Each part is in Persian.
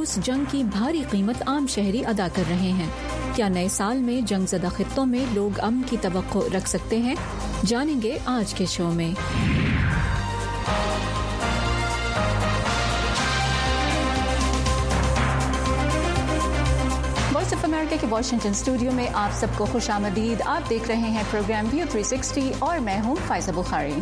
روس جنگ کی بھاری قیمت عام شہری ادا کر رہے ہیں۔ کیا نئے سال میں جنگ زدہ خطوں میں لوگ امن کی توقع رکھ سکتے ہیں؟ جانیں گے آج کے شو میں۔ وائس آف امریکہ کے واشنگٹن اسٹوڈیو میں آپ سب کو خوش آمدید۔ آپ دیکھ رہے ہیں پروگرام ویو 360 اور میں ہوں فائزہ بخاری۔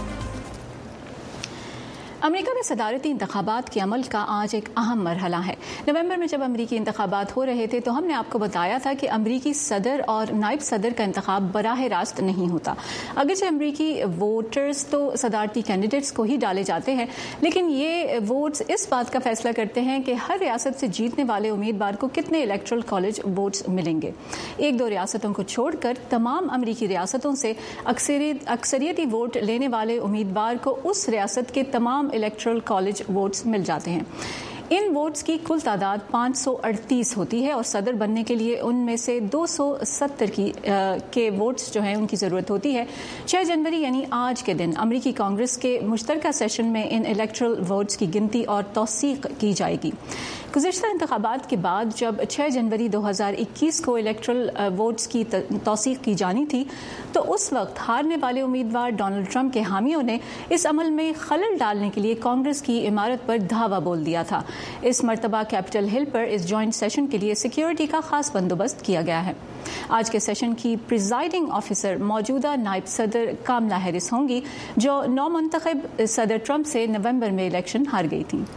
امریکہ میں صدارتی انتخابات کے عمل کا آج ایک اہم مرحلہ ہے۔ نومبر میں جب امریکی انتخابات ہو رہے تھے تو ہم نے آپ کو بتایا تھا کہ امریکی صدر اور نائب صدر کا انتخاب براہ راست نہیں ہوتا۔ اگرچہ امریکی ووٹرز تو صدارتی کینڈیڈیٹس کو ہی ڈالے جاتے ہیں، لیکن یہ ووٹس اس بات کا فیصلہ کرتے ہیں کہ ہر ریاست سے جیتنے والے امیدوار کو کتنے الیکٹرل کالج ووٹس ملیں گے۔ ایک دو ریاستوں کو چھوڑ کر تمام امریکی ریاستوں سے اکثریتی ووٹ لینے والے امیدوار کو اس ریاست کے تمام الیکٹرل کالج ووٹس مل جاتے ہیں۔ ان ووٹس کی کل تعداد 538 ہوتی ہے اور صدر بننے کے لیے ان میں سے 270 کے ووٹس جو ہیں ان کی ضرورت ہوتی ہے۔ 6 جنوری یعنی آج کے دن امریکی کانگریس کے مشترکہ سیشن میں ان الیکٹرل ووٹس کی گنتی اور توثیق کی جائے گی۔ گزشتہ انتخابات کے بعد جب 6 جنوری 2021 کو الیکٹرل ووٹس کی توثیق کی جانی تھی تو اس وقت ہارنے والے امیدوار ڈونلڈ ٹرمپ کے حامیوں نے اس عمل میں خلل ڈالنے کے لیے کانگریس کی عمارت پر دھاوا بول دیا تھا۔ اس مرتبہ کیپٹل ہل پر اس جوائنٹ سیشن کے لیے سیکیورٹی کا خاص بندوبست کیا گیا ہے۔ آج کے سیشن کی پریزائڈنگ آفیسر موجودہ نائب صدر کاملا ہیرس ہوں گی، جو نو منتخب صدر ٹرمپ سے نومبر میں الیکشن ہار گئی تھیں۔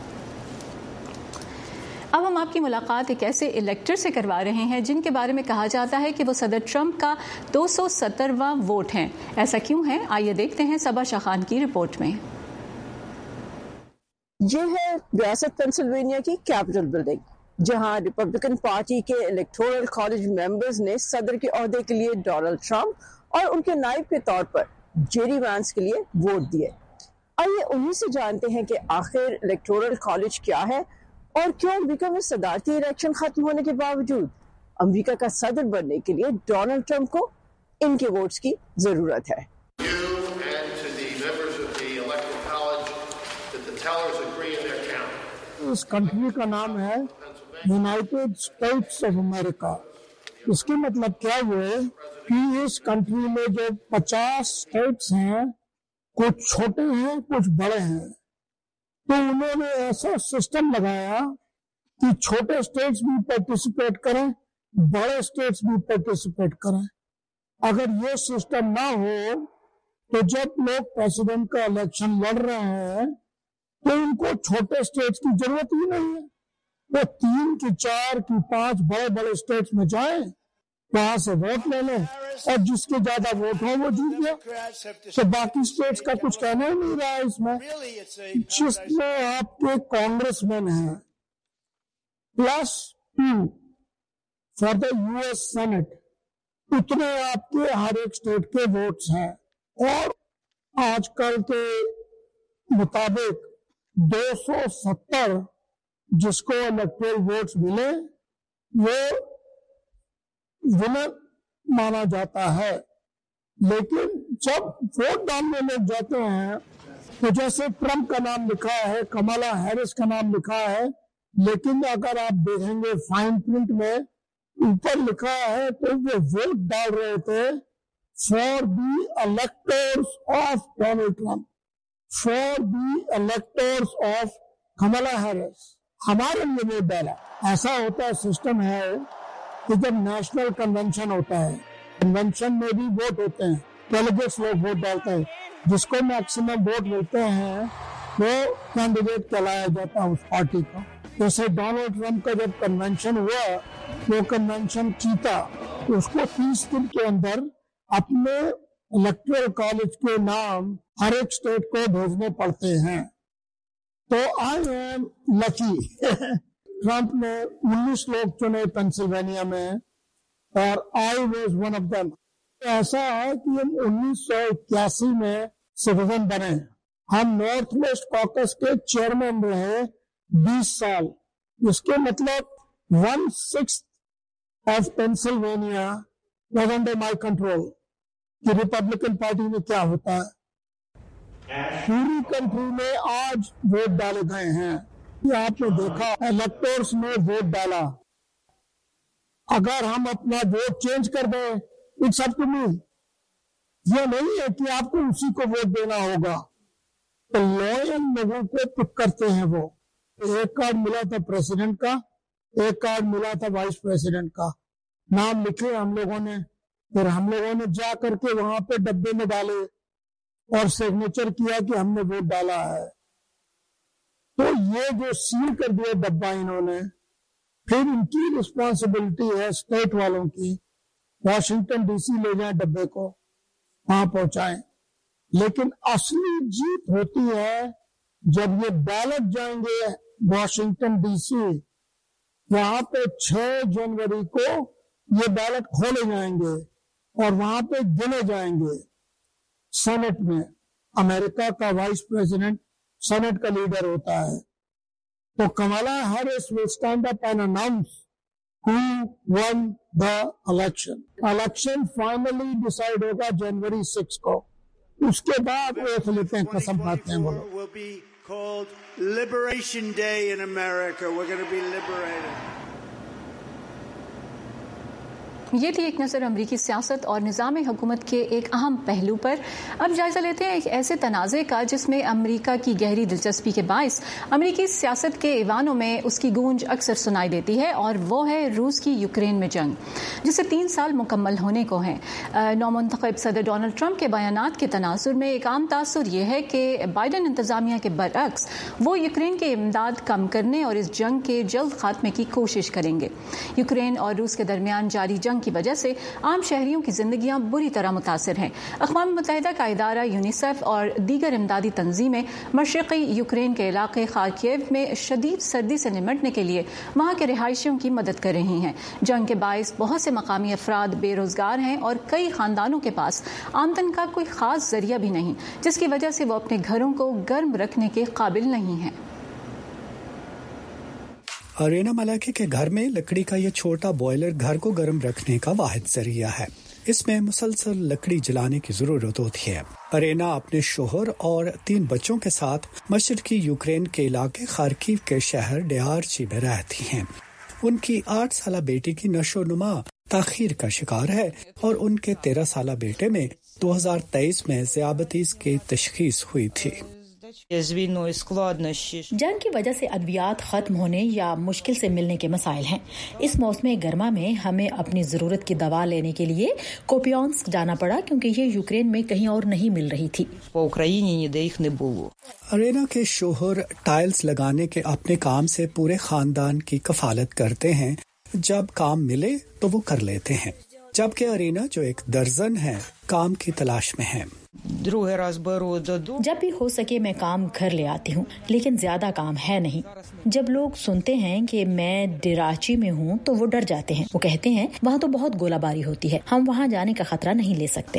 اب ہم آپ کی ملاقات ایک ایسے الیکٹر سے کروا رہے ہیں جن کے بارے میں کہا جاتا ہے کہ وہ صدر ٹرمپ کا 270واں ووٹ ہیں۔ ایسا کیوں ہے؟ آئیے دیکھتے ہیں صبا شاہ خان کی رپورٹ میں۔ یہ ہے ریاست پینسلوینیا کی کیپٹل بلڈنگ، جہاں ریپبلکن پارٹی کے الیکٹورل کالج ممبرز نے صدر کے عہدے کے لیے ڈونلڈ ٹرمپ اور ان کے نائب کے طور پر جیری وانس کے لیے ووٹ دیے۔ آئیے انہی سے جانتے ہیں کہ آخر الیکٹورل کالج کیا ہے اور کیوں امریکہ میں صدارتی الیکشن ختم ہونے کے باوجود امریکہ کا صدر بننے کے لیے ڈونلڈ ٹرمپ کو ان کے ووٹس کی ضرورت ہے۔ اس کنٹری کا نام ہے یونائٹڈ اسٹیٹس آف امریکہ۔ اس کے مطلب کیا ہوئے کہ اس کنٹری میں جو 50 اسٹیٹس ہیں، کچھ چھوٹے ہیں کچھ بڑے ہیں، تو انہوں نے ایسا سسٹم لگایا کہ چھوٹے اسٹیٹس بھی پارٹیسپیٹ کریں، بڑے اسٹیٹس بھی پارٹیسپیٹ کریں۔ اگر یہ سسٹم نہ ہو تو جب لوگ پریزیڈنٹ کا الیکشن لڑ رہے ہیں تو ان کو چھوٹے اسٹیٹس کی ضرورت ہی نہیں ہے، وہ 3 کی 4 کی 5 بڑے بڑے اسٹیٹس میں جائیں، وہاں سے ووٹ لے لیں اور جس کے زیادہ ووٹ ہوں وہ جیت گیا۔ تو باقی اسٹیٹس کا کچھ کہنا ہی نہیں رہا اس میں۔ جس میں آپ کے کانگریس مین ہیں +2 فار دا US سینٹ، اتنے آپ کے ہر ایک اسٹیٹ کے ووٹس ہیں، اور آج کل کے مطابق 270 جس کو الیکٹورل ووٹس ملے وہ ونر مانا جاتا ہے۔ لیکن جب ووٹ ڈالنے لوگ جاتے ہیں تو جیسے ٹرمپ کا نام لکھا ہے، کمالا ہیرس کا نام لکھا ہے، لیکن اگر آپ دیکھیں گے فائن پرنٹ میں اوپر لکھا ہے تو وہ ووٹ ڈال رہے تھے فار دی الیکٹورز آف ڈونلڈ ٹرمپ، فار دی الیکٹورز آف کمالا ہیرس، ہمارے لیے ووٹ ڈالا۔ ایسا ہوتا ہے، سسٹم ہے کہ جب نیشنل کنونشن ہوتا ہے، کنونشن میں بھی ووٹ ہوتے ہیں، ڈیلیگیٹس لوگ ووٹ ڈالتے ہیں، جس کو میکسیمم ووٹ ملتے ہیں وہ کینڈیڈیٹ کہلایا جاتا ہے اس پارٹی کا۔ جیسے ڈونلڈ ٹرمپ کا جب کنونشن ہوا، وہ کنونشن جیتا، تو اس کو 30 دن کے اندر اپنے الیکٹورل کالج کے نام ہر ایک اسٹیٹ کو بھیجنے پڑتے ہیں۔ تو آئی ایم لکی ٹرمپ نے 19 لوگ چنے پینسلوینیا میں، اور آئی واز ون آف دم۔ ایسا ہے کہ ہم 1981 میں سٹیزن بنے، ہم نارتھ ویسٹ کاکس کے چیئرمین رہے 20 سال۔ اس کے مطلب 1/6 آف پینسلوینیا واز انڈر مائی کنٹرول، کہ ریپبلکن پارٹی میں کیا ہوتا ہے۔ پوری کنٹری میں آج ووٹ ڈالے گئے ہیں آپ نے دیکھا الیکٹورس نے ووٹ ڈالا، اگر ہم اپنا ووٹ چینج کر دیں اٹس اپ ٹو می، یہ نہیں ہے کہ آپ کو اسی کو ووٹ دینا ہوگا. تو لوئل لوگوں کو پک کرتے ہیں. وہ ایک کارڈ ملا تھا پریزیڈنٹ کا، ایک کارڈ ملا تھا وائس پریزیڈنٹ کا، نام لکھے ہم لوگوں نے، پھر ہم لوگوں نے جا کر کے وہاں پہ ڈبے میں ڈالے اور سگنیچر کیا کہ ہم نے ووٹ ڈالا ہے. تو یہ جو سیل کر دیا ڈبہ انہوں نے، پھر ان کی رسپانسبلٹی ہے اسٹیٹ والوں کی، واشنگٹن ڈی سی لے جائیں ڈبے کو، وہاں پہنچائیں. لیکن اصلی جیت ہوتی ہے جب یہ بیلٹ جائیں گے واشنگٹن ڈی سی، وہاں پہ 6 جنوری کو یہ بیلٹ کھولے جائیں گے اور وہاں پہ گنے جائیں گے. سینٹ میں امریکہ کا وائس پریزیڈنٹ سینٹ کا لیڈر ہوتا ہے. تو کمالا ہیرس will stand up and announce who won the election. الیکشن فائنلی ڈیسائیڈ ہوگا جنوری 6 کو. اس کے بعد وہ لیتے ہیں قسم کھاتے ہیں وہ لوگ. will be called Liberation Day in America. We're going to be liberated. یہ تھی ایک نظر امریکی سیاست اور نظام حکومت کے ایک اہم پہلو پر. اب جائزہ لیتے ہیں ایک ایسے تنازع کا جس میں امریکہ کی گہری دلچسپی کے باعث امریکی سیاست کے ایوانوں میں اس کی گونج اکثر سنائی دیتی ہے، اور وہ ہے روس کی یوکرین میں جنگ، جسے 3 سال مکمل ہونے کو ہیں. نومنتخب صدر ڈونلڈ ٹرمپ کے بیانات کے تناظر میں ایک عام تاثر یہ ہے کہ بائیڈن انتظامیہ کے برعکس وہ یوکرین کی امداد کم کرنے اور اس جنگ کے جلد خاتمے کی کوشش کریں گے. یوکرین اور روس کے درمیان جاری جنگ کی وجہ سے عام شہریوں کی زندگیاں بری طرح متاثر ہیں. اقوام متحدہ کا ادارہ یونیسیف اور دیگر امدادی تنظیمیں مشرقی یوکرین کے علاقے خارکیو میں شدید سردی سے نمٹنے کے لیے وہاں کے رہائشیوں کی مدد کر رہی ہیں. جنگ کے باعث بہت سے مقامی افراد بے روزگار ہیں اور کئی خاندانوں کے پاس آمدن کا کوئی خاص ذریعہ بھی نہیں، جس کی وجہ سے وہ اپنے گھروں کو گرم رکھنے کے قابل نہیں ہیں. ارینا ملاکی کے گھر میں لکڑی کا یہ چھوٹا بوائلر گھر کو گرم رکھنے کا واحد ذریعہ ہے. اس میں مسلسل لکڑی جلانے کی ضرورت ہوتی ہے. ارینا اپنے شوہر اور 3 بچوں کے ساتھ مشرقی یوکرین کے علاقے خارکیو کے شہر ڈیارچی میں رہتی ہیں. ان کی 8 سالہ بیٹی کی نشو و نما تاخیر کا شکار ہے اور ان کے 13 سالہ بیٹے میں 2023 میں ذیابیطس کی تشخیص ہوئی تھی. جنگ کی وجہ سے ادویات ختم ہونے یا مشکل سے ملنے کے مسائل ہیں. اس موسم گرما میں ہمیں اپنی ضرورت کی دوا لینے کے لیے کوپیانسک جانا پڑا کیونکہ یہ یوکرین میں کہیں اور نہیں مل رہی تھی. ارینا کے شوہر ٹائلز لگانے کے اپنے کام سے پورے خاندان کی کفالت کرتے ہیں. جب کام ملے تو وہ کر لیتے ہیں، جبکہ ارینا جو ایک درزن ہے کام کی تلاش میں ہے. جب بھی ہو سکے میں کام گھر لے آتی ہوں، لیکن زیادہ کام ہے نہیں. جب لوگ سنتے ہیں کہ میں ڈیراچی میں ہوں تو وہ ڈر جاتے ہیں. وہ کہتے ہیں وہاں تو بہت گولہ باری ہوتی ہے، ہم وہاں جانے کا خطرہ نہیں لے سکتے.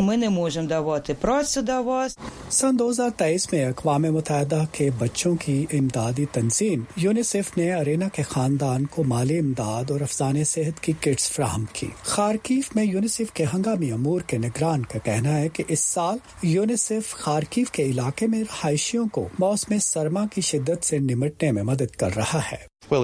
سن 2023 میں اقوام متحدہ کے بچوں کی امدادی تنظیم یونیسیف نے ارینا کے خاندان کو مالی امداد اور افزان صحت کی کٹس فراہم کی. خارکیو میں یونیسیف کے ہنگامی امور کے نگران کا کہنا ہے کہ اس سال یونیسیف خارکیو کے علاقے میں رہائشیوں کو موسم سرما کی شدت سے نمٹنے میں مدد کر رہا ہے.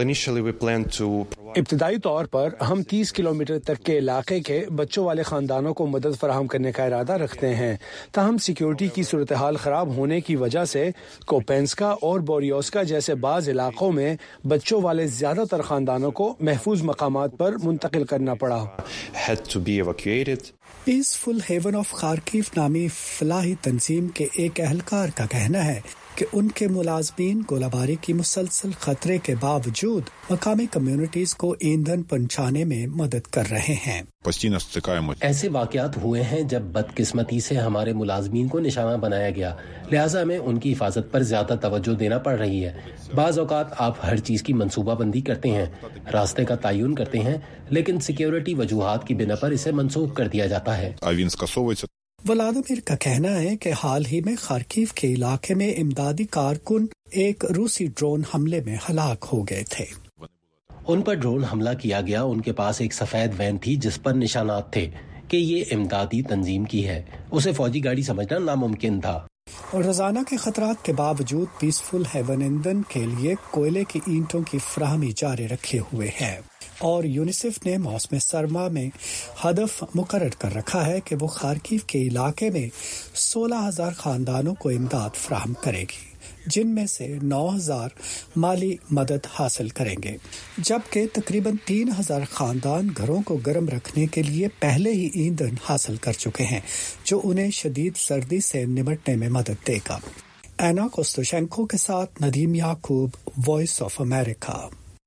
ابتدائی طور پر ہم 30 کلومیٹر تک کے علاقے کے بچوں والے خاندانوں کو مدد فراہم کرنے کا ارادہ رکھتے ہیں. تاہم سیکیورٹی کی صورتحال خراب ہونے کی وجہ سے کوپینسکا اور بوریوسکا جیسے بعض علاقوں میں بچوں والے زیادہ تر خاندانوں کو محفوظ مقامات پر منتقل کرنا پڑا. پیسفل ہیون آف خارکیو نامی فلاحی تنظیم کے ایک اہلکار کا کہنا ہے کہ ان کے ملازمین گولہ باری کی مسلسل خطرے کے باوجود مقامی کمیونٹیز کو ایندھن پہنچانے میں مدد کر رہے ہیں. ایسے واقعات ہوئے ہیں جب بدقسمتی سے ہمارے ملازمین کو نشانہ بنایا گیا، لہٰذا ہمیں ان کی حفاظت پر زیادہ توجہ دینا پڑ رہی ہے. بعض اوقات آپ ہر چیز کی منصوبہ بندی کرتے ہیں، راستے کا تعین کرتے ہیں، لیکن سیکیورٹی وجوہات کی بنا پر اسے منسوخ کر دیا جاتا ہے. ولادیمیر کا کہنا ہے کہ حال ہی میں خارکیو کے علاقے میں امدادی کارکن ایک روسی ڈرون حملے میں ہلاک ہو گئے تھے. ان پر ڈرون حملہ کیا گیا. ان کے پاس ایک سفید وین تھی جس پر نشانات تھے کہ یہ امدادی تنظیم کی ہے. اسے فوجی گاڑی سمجھنا ناممکن تھا. روزانہ کے خطرات کے باوجود پیسفل ہیون ایندھن کے لیے کوئلے کی اینٹوں کی فراہمی جاری رکھے ہوئے ہے، اور یونیسیف نے موسم سرما میں ہدف مقرر کر رکھا ہے کہ وہ خارکیو کے علاقے میں 16,000 خاندانوں کو امداد فراہم کرے گی، جن میں سے 9,000 مالی مدد حاصل کریں گے، جبکہ تقریباً 3,000 خاندان گھروں کو گرم رکھنے کے لیے پہلے ہی ایندھن حاصل کر چکے ہیں، جو انہیں شدید سردی سے نمٹنے میں مدد دے گا۔ اینا کوستوشینکو کے ساتھ ندیم یعقوب، وائس آف امریکہ۔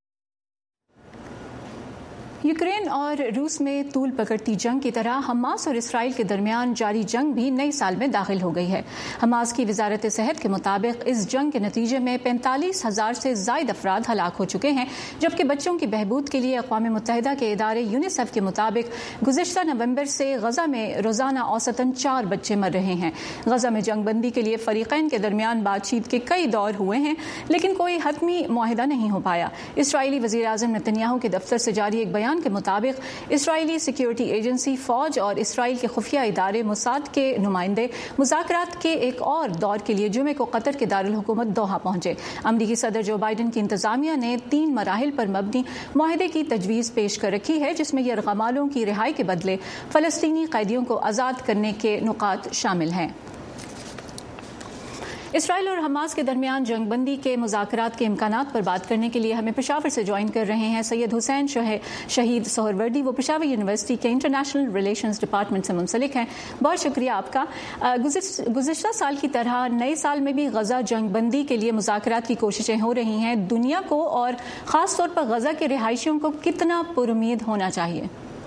یوکرین اور روس میں طول پکڑتی جنگ کی طرح حماس اور اسرائیل کے درمیان جاری جنگ بھی نئے سال میں داخل ہو گئی ہے۔ حماس کی وزارت صحت کے مطابق اس جنگ کے نتیجے میں 45,000 سے زائد افراد ہلاک ہو چکے ہیں، جبکہ بچوں کی بہبود کے لیے اقوام متحدہ کے ادارے یونیسیف کے مطابق گزشتہ نومبر سے غزہ میں روزانہ اوسطاً 4 بچے مر رہے ہیں۔ غزہ میں جنگ بندی کے لیے فریقین کے درمیان بات چیت کے کئی دور ہوئے ہیں، لیکن کوئی حتمی معاہدہ نہیں ہو پایا۔ اسرائیلی وزیر اعظم نتنیاہو کے دفتر سے جاری ایک بیان کے مطابق اسرائیلی سیکیورٹی ایجنسی، فوج اور اسرائیل کے خفیہ ادارے موساد کے نمائندے مذاکرات کے ایک اور دور کے لیے جمعے کو قطر کے دارالحکومت دوحہ پہنچے۔ امریکی صدر جو بائیڈن کی انتظامیہ نے 3 مراحل پر مبنی معاہدے کی تجویز پیش کر رکھی ہے، جس میں یرغمالوں کی رہائی کے بدلے فلسطینی قیدیوں کو آزاد کرنے کے نکات شامل ہیں۔ اسرائیل اور حماس کے درمیان جنگ بندی کے مذاکرات کے امکانات پر بات کرنے کے لیے ہمیں پشاور سے جوائن کر رہے ہیں سید حسین شہید سہروردی۔ وہ پشاور یونیورسٹی کے انٹرنیشنل ریلیشنز ڈپارٹمنٹ سے منسلک ہیں۔ بہت شکریہ آپ کا۔ گزشتہ سال کی طرح نئے سال میں بھی غزہ جنگ بندی کے لیے مذاکرات کی کوششیں ہو رہی ہیں۔ دنیا کو اور خاص طور پر غزہ کے رہائشیوں کو کتنا پر امید ہونا چاہیے؟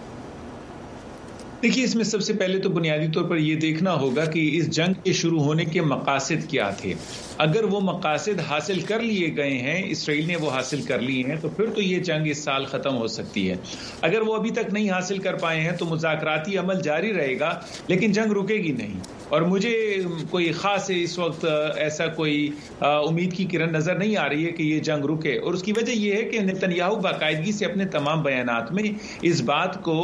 دیکھیے، اس میں سب سے پہلے تو بنیادی طور پر یہ دیکھنا ہوگا کہ اس جنگ کے شروع ہونے کے مقاصد کیا تھے۔ اگر وہ مقاصد حاصل کر لیے گئے ہیں، اسرائیل نے وہ حاصل کر لیے ہیں، تو پھر تو یہ جنگ اس سال ختم ہو سکتی ہے۔ اگر وہ ابھی تک نہیں حاصل کر پائے ہیں تو مذاکراتی عمل جاری رہے گا، لیکن جنگ رکے گی نہیں۔ اور مجھے کوئی خاص اس وقت ایسا کوئی امید کی کرن نظر نہیں آ رہی ہے کہ یہ جنگ رکے، اور اس کی وجہ یہ ہے کہ نتنیاہو باقاعدگی سے اپنے تمام بیانات میں اس بات کو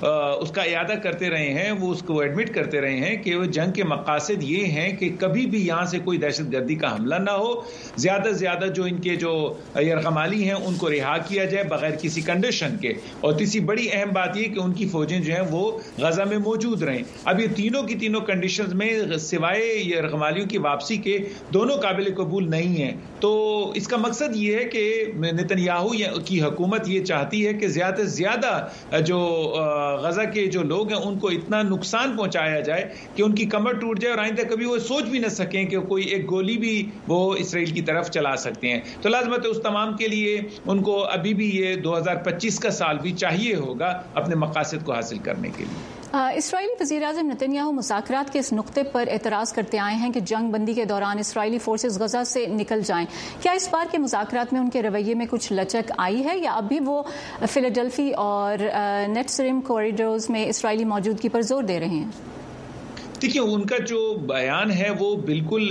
اس کا اعادہ کرتے رہے ہیں، وہ اس کو ایڈمٹ کرتے رہے ہیں کہ وہ جنگ کے مقاصد یہ ہیں کہ کبھی بھی یہاں سے کوئی دہشت گردی کا حملہ نہ ہو، زیادہ سے زیادہ جو ان کے جو یرغمالی ہیں ان کو رہا کیا جائے بغیر کسی کنڈیشن کے، اور تیسری بڑی اہم بات یہ کہ ان کی فوجیں جو ہیں وہ غزہ میں موجود رہیں۔ اب یہ تینوں کی تینوں کنڈیشنز میں سوائے یرغمالیوں کی واپسی کے دونوں قابل قبول نہیں ہیں۔ تو اس کا مقصد یہ ہے کہ نتنیاہو کی حکومت یہ چاہتی ہے کہ زیادہ سے زیادہ جو غزہ کے جو لوگ ہیں ان کو اتنا نقصان پہنچایا جائے کہ ان کی کمر ٹوٹ جائے اور آئندہ کبھی وہ سوچ بھی نہ سکیں کہ کوئی ایک گولی بھی وہ اسرائیل کی طرف چلا سکتے ہیں۔ تو لازمت اس تمام کے لیے ان کو ابھی بھی یہ 2025 کا سال بھی چاہیے ہوگا اپنے مقاصد کو حاصل کرنے کے لیے۔ اسرائیلی وزیر اعظم نتنیاہو مذاکرات کے اس نقطے پر اعتراض کرتے آئے ہیں کہ جنگ بندی کے دوران اسرائیلی فورسز غزہ سے نکل جائیں۔ کیا اس بار کے مذاکرات میں ان کے رویے میں کچھ لچک آئی ہے، یا اب بھی وہ فیلاڈلفی اور نیٹسرم کوریڈورز میں اسرائیلی موجودگی پر زور دے رہے ہیں؟ دیکھیے، ان کا جو بیان ہے وہ بالکل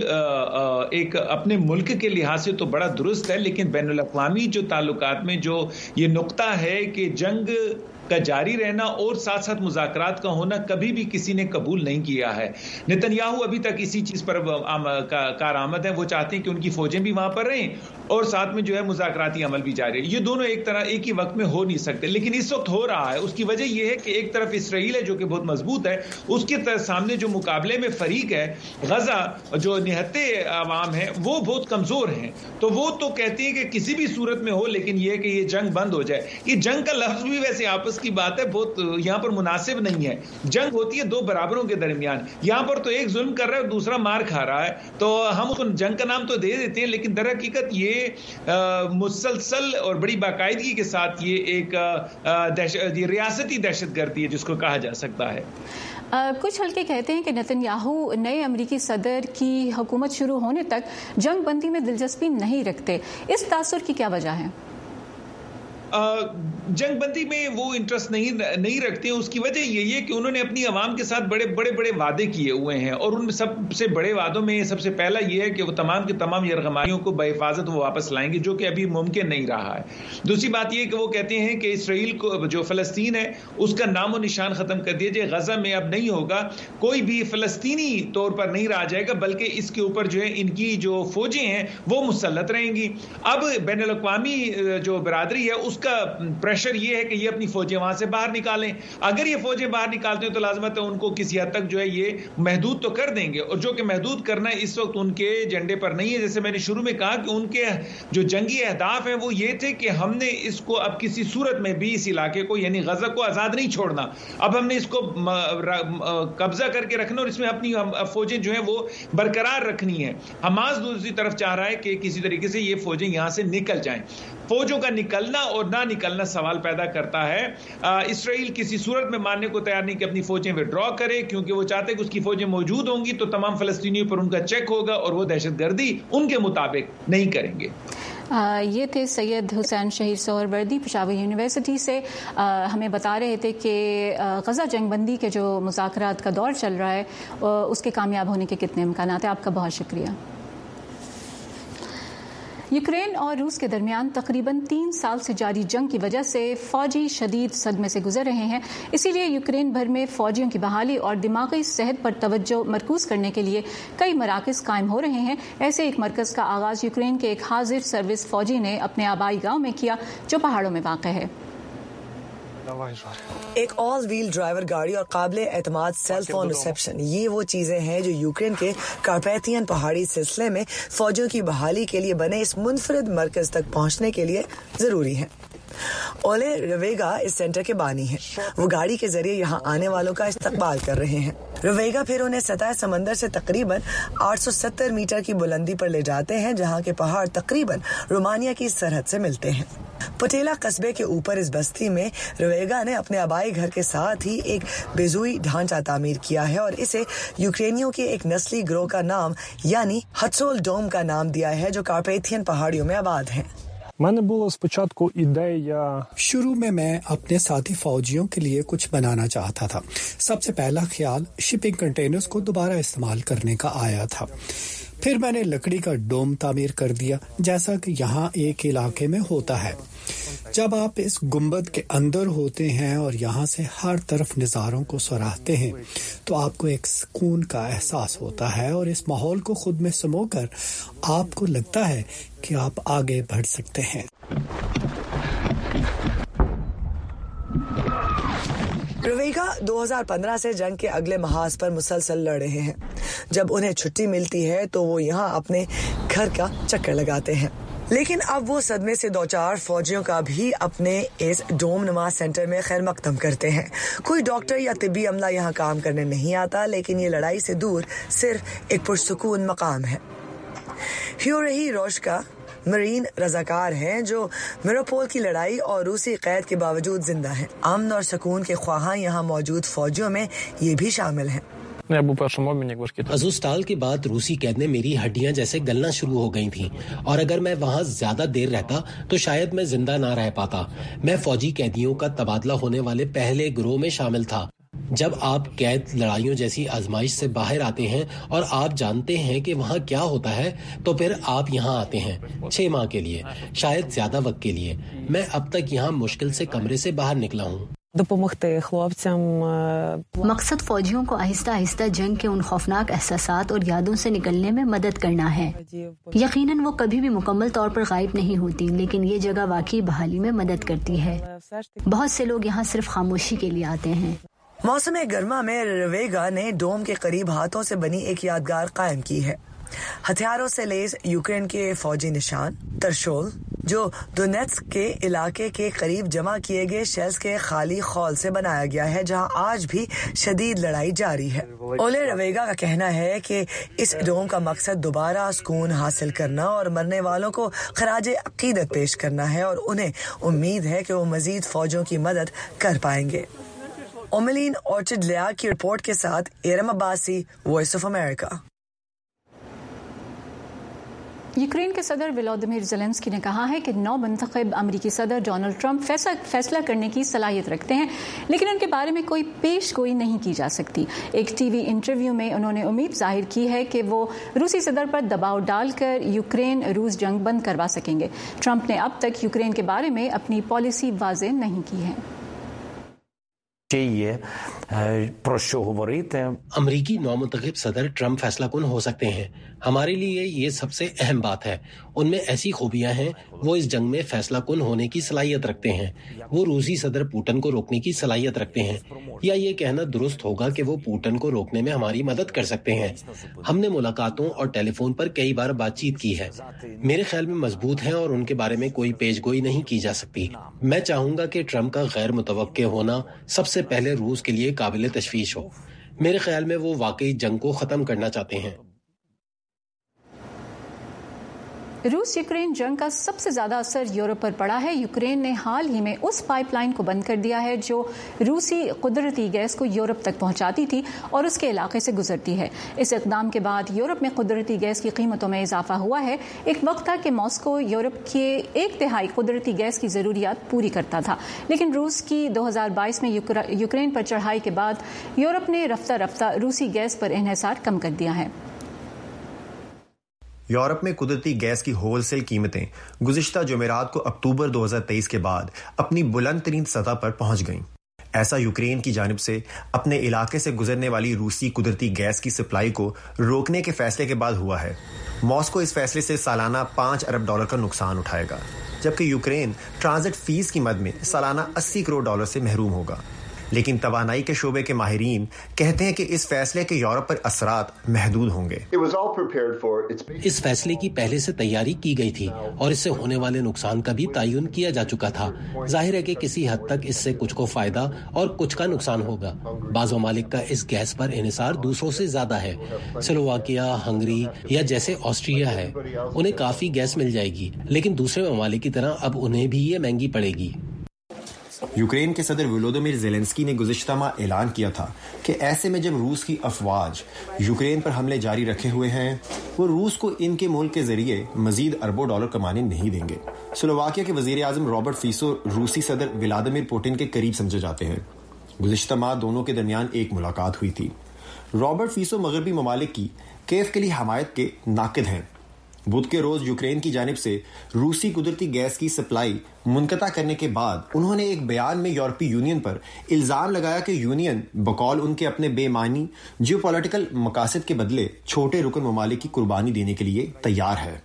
ایک اپنے ملک کے لحاظ سے تو بڑا درست ہے، لیکن بین الاقوامی جو تعلقات میں جو یہ نقطہ ہے کہ جنگ کا جاری رہنا اور ساتھ ساتھ مذاکرات کا ہونا کبھی بھی کسی نے قبول نہیں کیا ہے۔ نتنیاہو ابھی تک اسی چیز پر کارآمد ہیں، وہ چاہتے ہیں کہ ان کی فوجیں بھی وہاں پر رہیں اور ساتھ میں جو ہے مذاکراتی عمل بھی جاری ہے۔ یہ دونوں ایک ہی وقت میں ہو نہیں سکتے، لیکن اس وقت ہو رہا ہے۔ اس کی وجہ یہ ہے کہ ایک طرف اسرائیل ہے جو کہ بہت مضبوط ہے، اس کے سامنے جو مقابلے میں فریق ہے غزہ جو نہتے عوام ہیں وہ بہت کمزور ہیں، تو وہ تو کہتے ہیں کہ کسی بھی صورت میں ہو، لیکن یہ کہ یہ جنگ بند ہو جائے۔ یہ جنگ کا لفظ بھی ویسے آپس کی بات ہے بہت یہاں پر مناسب نہیں ہے۔ جنگ ہوتی ہے دو برابروں کے درمیان، یہاں پر تو ایک ظلم کر رہا ہے اور دوسرا مار کھا رہا ہے، تو ہم اس کو جنگ کا نام تو دے دیتے ہیں، لیکن در حقیقت یہ مسلسل اور بڑی باقاعدگی کے ساتھ یہ ایک ریاستی دہشت گردی ہے جس کو کہا جا سکتا ہے۔ کچھ حلقے کہتے ہیں کہ نتنیاہو نئے امریکی صدر کی حکومت شروع ہونے تک جنگ بندی میں دلچسپی نہیں رکھتے، اس تاثر کی کیا وجہ ہے؟ جنگ بندی میں وہ انٹرسٹ نہیں رکھتے ہیں. اس کی وجہ یہی ہے کہ انہوں نے اپنی عوام کے ساتھ بڑے وعدے کیے ہوئے ہیں, اور ان میں سب سے بڑے وعدوں میں سب سے پہلا یہ ہے کہ وہ تمام کے تمام یرغمالیوں کو بحفاظت وہ واپس لائیں گے, جو کہ ابھی ممکن نہیں رہا ہے. دوسری بات یہ کہ وہ کہتے ہیں کہ اسرائیل کو جو فلسطین ہے اس کا نام و نشان ختم کر دیا جائے. غزہ میں اب نہیں ہوگا, کوئی بھی فلسطینی طور پر نہیں رہا جائے گا, بلکہ اس کے اوپر جو ہے ان کی جو فوجیں ہیں وہ مسلط رہیں گی. اب بین الاقوامی جو برادری ہے اس کا پریشر یہ ہے کہ یہ اپنی فوجیں وہاں سے باہر نکالیں. اگر یہ فوجیں باہر نکالتے ہیں تو لازمت ہے ان کو کسی حد تک جو ہے یہ محدود تو کر دیں گے, اور جو کہ محدود کرنا اس وقت ان کے ایجنڈے پر نہیں ہے. جیسے میں نے شروع میں کہا کہ ان کے جو جنگی اہداف ہیں وہ یہ تھے کہ ہم نے اس کو اب کسی صورت میں بھی اس علاقے کو یعنی غزہ کو آزاد نہیں چھوڑنا, اب ہم نے اس کو قبضہ کر کے رکھنا اور اس میں اپنی فوجیں جو ہیں وہ برقرار رکھنی ہے. حماس دوسری طرف چاہ رہا ہے کہ کسی طریقے سے یہ فوجیں یہاں سے نکل جائیں. فوجوں کا نکلنا اور نہ نکلنا سوال پیدا کرتا ہے. اسرائیل کسی صورت میں ماننے کو تیار نہیں کہ اپنی فوجیں وڈرا کرے, کیونکہ وہ چاہتے ہیں کہ اس کی فوجیں موجود ہوں گی تو تمام فلسطینیوں پر ان کا چیک ہوگا اور وہ دہشت گردی ان کے مطابق نہیں کریں گے. یہ تھے سید حسین شہیر سہروردی پشاور یونیورسٹی سے. ہمیں بتا رہے تھے کہ غزہ جنگ بندی کے جو مذاکرات کا دور چل رہا ہے اس کے کامیاب ہونے کے کتنے امکانات ہیں. آپ کا بہت شکریہ. یوکرین اور روس کے درمیان تقریباً 3 سال سے جاری جنگ کی وجہ سے فوجی شدید صدمے سے گزر رہے ہیں. اسی لیے یوکرین بھر میں فوجیوں کی بحالی اور دماغی صحت پر توجہ مرکوز کرنے کے لیے کئی مراکز قائم ہو رہے ہیں. ایسے ایک مرکز کا آغاز یوکرین کے ایک حاضر سروس فوجی نے اپنے آبائی گاؤں میں کیا جو پہاڑوں میں واقع ہے. ایک آل ویل ڈرائیور گاڑی اور قابل اعتماد سیل فون ریسیپشن, یہ وہ چیزیں ہیں جو یوکرین کے کارپیتھین پہاڑی سلسلے میں فوجیوں کی بحالی کے لیے بنے اس منفرد مرکز تک پہنچنے کے لیے ضروری ہیں. اولے رویگا اس سینٹر کے بانی ہیں. وہ گاڑی کے ذریعے یہاں آنے والوں کا استقبال کر رہے ہیں. رویگا پھر انہیں سطح سمندر سے تقریباً 870 میٹر کی بلندی پر لے جاتے ہیں, جہاں کے پہاڑ تقریباً رومانیہ کی سرحد سے ملتے ہیں. پٹیلا قصبے کے اوپر اس بستی میں رویگا نے اپنے آبائی گھر کے ساتھ ہی ایک بیزوئی ڈھانچہ تعمیر کیا ہے اور اسے یوکرینیوں کے ایک نسلی گروہ کا نام یعنی ہٹسول ڈوم کا نام دیا ہے, جو کارپیتھین پہاڑیوں میں آباد ہیں. شروع میں اپنے ساتھی فوجیوں کے لیے کچھ بنانا چاہتا تھا. سب سے پہلا خیال شپنگ کنٹینرز کو دوبارہ استعمال کرنے کا آیا تھا. پھر میں نے لکڑی کا ڈوم تعمیر کر دیا جیسا کہ یہاں ایک علاقے میں ہوتا ہے. جب آپ اس گنبد کے اندر ہوتے ہیں اور یہاں سے ہر طرف نظاروں کو سراہتے ہیں تو آپ کو ایک سکون کا احساس ہوتا ہے, اور اس ماحول کو خود میں سمو کر آپ کو لگتا ہے کہ آپ آگے بڑھ سکتے ہیں. رویگا 2015 سے جنگ کے اگلے محاذ پر مسلسل لڑ رہے ہیں. جب انہیں چھٹی ملتی ہے تو وہ یہاں اپنے گھر کا چکر لگاتے ہیں. لیکن اب وہ صدمے سے دوچار فوجیوں کا بھی اپنے اس ڈوم نما سینٹر میں خیر مقدم کرتے ہیں. کوئی ڈاکٹر یا طبی عملہ یہاں کام کرنے نہیں آتا, لیکن یہ لڑائی سے دور صرف ایک پرسکون مقام ہے. ہیورہی روشکا مرین رضاکار ہیں جو میروپول کی لڑائی اور روسی قید کے باوجود زندہ ہیں. امن اور سکون کے خواہاں یہاں موجود فوجیوں میں یہ بھی شامل ہیں. ازوستال کے بعد روسی قید میں میری ہڈیاں جیسے گلنا شروع ہو گئی تھیں, اور اگر میں وہاں زیادہ دیر رہتا تو شاید میں زندہ نہ رہ پاتا. میں فوجی قیدیوں کا تبادلہ ہونے والے پہلے گروہ میں شامل تھا. جب آپ قید لڑائیوں جیسی آزمائش سے باہر آتے ہیں اور آپ جانتے ہیں کہ وہاں کیا ہوتا ہے, تو پھر آپ یہاں آتے ہیں 6 ماہ کے لیے, شاید زیادہ وقت کے لیے. میں اب تک یہاں مشکل سے کمرے سے باہر نکلا ہوں. مقصد فوجیوں کو آہستہ آہستہ جنگ کے ان خوفناک احساسات اور یادوں سے نکلنے میں مدد کرنا ہے. یقیناً وہ کبھی بھی مکمل طور پر غائب نہیں ہوتی, لیکن یہ جگہ واقعی بحالی میں مدد کرتی ہے. بہت سے لوگ یہاں صرف خاموشی کے لیے آتے ہیں. موسم گرما میں رویگا نے ڈوم کے قریب ہاتھوں سے بنی ایک یادگار قائم کی ہے. ہتھیاروں سے لیس یوکرین کے فوجی نشان ترشول, جو دونیتسک کے علاقے کے قریب جمع کیے گئے شیلز کے خالی خول سے بنایا گیا ہے, جہاں آج بھی شدید لڑائی جاری ہے. اولے رویگا کا کہنا ہے کہ اس ڈوم کا مقصد دوبارہ سکون حاصل کرنا اور مرنے والوں کو خراج عقیدت پیش کرنا ہے, اور انہیں امید ہے کہ وہ مزید فوجوں کی مدد کر پائیں گے. اوملین اورچڈ لیا کی رپورٹ کے ساتھ ایرم عباسی, وائس آف امریکہ. Ukraine के सदर Volodymyr Zelensky ने कहा है कि नौ मुंतखब अमरीकी सदर डोनाल्ड ट्रंप फैसला करने की सलाहियत रखते हैं, लेकिन उनके बारे में कोई पेश गोई नहीं की जा सकती। एक टीवी इंटरव्यू में उन्होंने उम्मीद जाहिर की है कि वो रूसी सदर पर दबाव डालकर यूक्रेन रूस जंग बंद करवा सकेंगे। ट्रंप ने अब तक यूक्रेन के बारे में अपनी पॉलिसी वाज़ेह नहीं की है। अमरीकी नौमुंतखब सदर ट्रंप फैसला कुन हो सकते हैं। हमारे लिए ये सबसे अहम बात है। उनमें ऐसी खूबियां हैं, वो इस जंग में फैसला कुन होने की सलाहियत रखते हैं। वो रूसी सदर पुतिन को रोकने की सलाहियत रखते हैं, या ये कहना दुरुस्त होगा कि वो पुतिन को रोकने में हमारी मदद कर सकते हैं। हमने मुलाकातों और टेलीफोन पर कई बार बातचीत की है। मेरे ख्याल में मजबूत हैं और उनके बारे में कोई पेशगोई नहीं की जा सकती। मैं चाहूंगा कि ट्रंप का गैर मुतवक्के होना सबसे पहले रूस के लिए काबिल तशवीश हो। मेरे ख्याल में वो वाकई जंग को खत्म करना चाहते हैं। रूस यूक्रेन जंग का सबसे ज्यादा असर यूरोप पर पड़ा है। यूक्रेन ने हाल ही में उस पाइपलाइन को बंद कर दिया है जो रूसी कुदरती गैस को यूरोप तक पहुंचाती थी और उसके इलाके से गुजरती है। इस इक़दाम के बाद यूरोप में कुदरती गैस की कीमतों में इजाफा हुआ है। एक वक्त था कि मॉस्को यूरोप के 1/3 कुदरती गैस की जरूरियात पूरी करता था, लेकिन रूस की 2022 में यूक्रेन पर चढ़ाई के बाद यूरोप ने रफ्ता रफ्ता रूसी गैस पर इन्हिसार कम कर दिया है। यूरोप में कुदरती गैस की होलसेल कीमतें गुज़िश्ता जुमेरात को अक्टूबर 2023 के बाद अपनी बुलंद तरीन सतह पर पहुंच गईं। ऐसा यूक्रेन की जानिब से अपने इलाके से गुजरने वाली रूसी कुदरती गैस की सप्लाई को रोकने के फैसले के बाद हुआ है। मॉस्को इस फैसले से सालाना $5 अरब का नुकसान उठाएगा, जबकि यूक्रेन ट्रांजिट फीस की मद में सालाना $80 करोड़ से महरूम होगा। लेकिन तवानाई के शोबे के माहिरीन कहते हैं कि इस फैसले के यूरोप पर असरात महदूद होंगे। इस फैसले की पहले से तैयारी की गई थी और इससे होने वाले नुकसान का भी तयन किया जा चुका था। जाहिर है कि किसी हद तक इससे कुछ को फायदा और कुछ का नुकसान होगा। बाज़ ममालिक का इस गैस पर इन्हिसार दूसरों से ज्यादा है। स्लोवाकिया, हंगरी या जैसे ऑस्ट्रिया है, उन्हें काफी गैस मिल जाएगी, लेकिन दूसरे ममालिक की तरह अब उन्हें भी ये महंगी पड़ेगी। यूक्रेन के सदर वोलोदिमीर ज़ेलेंस्की ने गुज़िश्ता माह ऐलान किया था कि ऐसे में जब रूस की अफवाज यूक्रेन पर हमले जारी रखे हुए हैं, वो रूस को इनके मुल्क के जरिए मजीद अरबों डॉलर कमाने नहीं देंगे। स्लोवाकिया के वजीर आज़म रॉबर्ट फीसो रूसी सदर व्लादिमीर पुतिन के करीब समझे जाते हैं। गुज़िश्ता माह दोनों के दरमियान एक मुलाकात हुई थी। रॉबर्ट फीसो मगरबी ममालिक की कीव के लिए हमायत के नाकिद हैं। बुध के रोज यूक्रेन की जानिब से रूसी कुदरती गैस की सप्लाई मुनक़ता करने के बाद उन्होंने एक बयान में यूरोपीय यूनियन पर इल्जाम लगाया कि यूनियन बकौल उनके अपने बेमानी जियोपॉलिटिकल मकासद के बदले छोटे रुकन ममालिक की कुर्बानी देने के लिए तैयार है।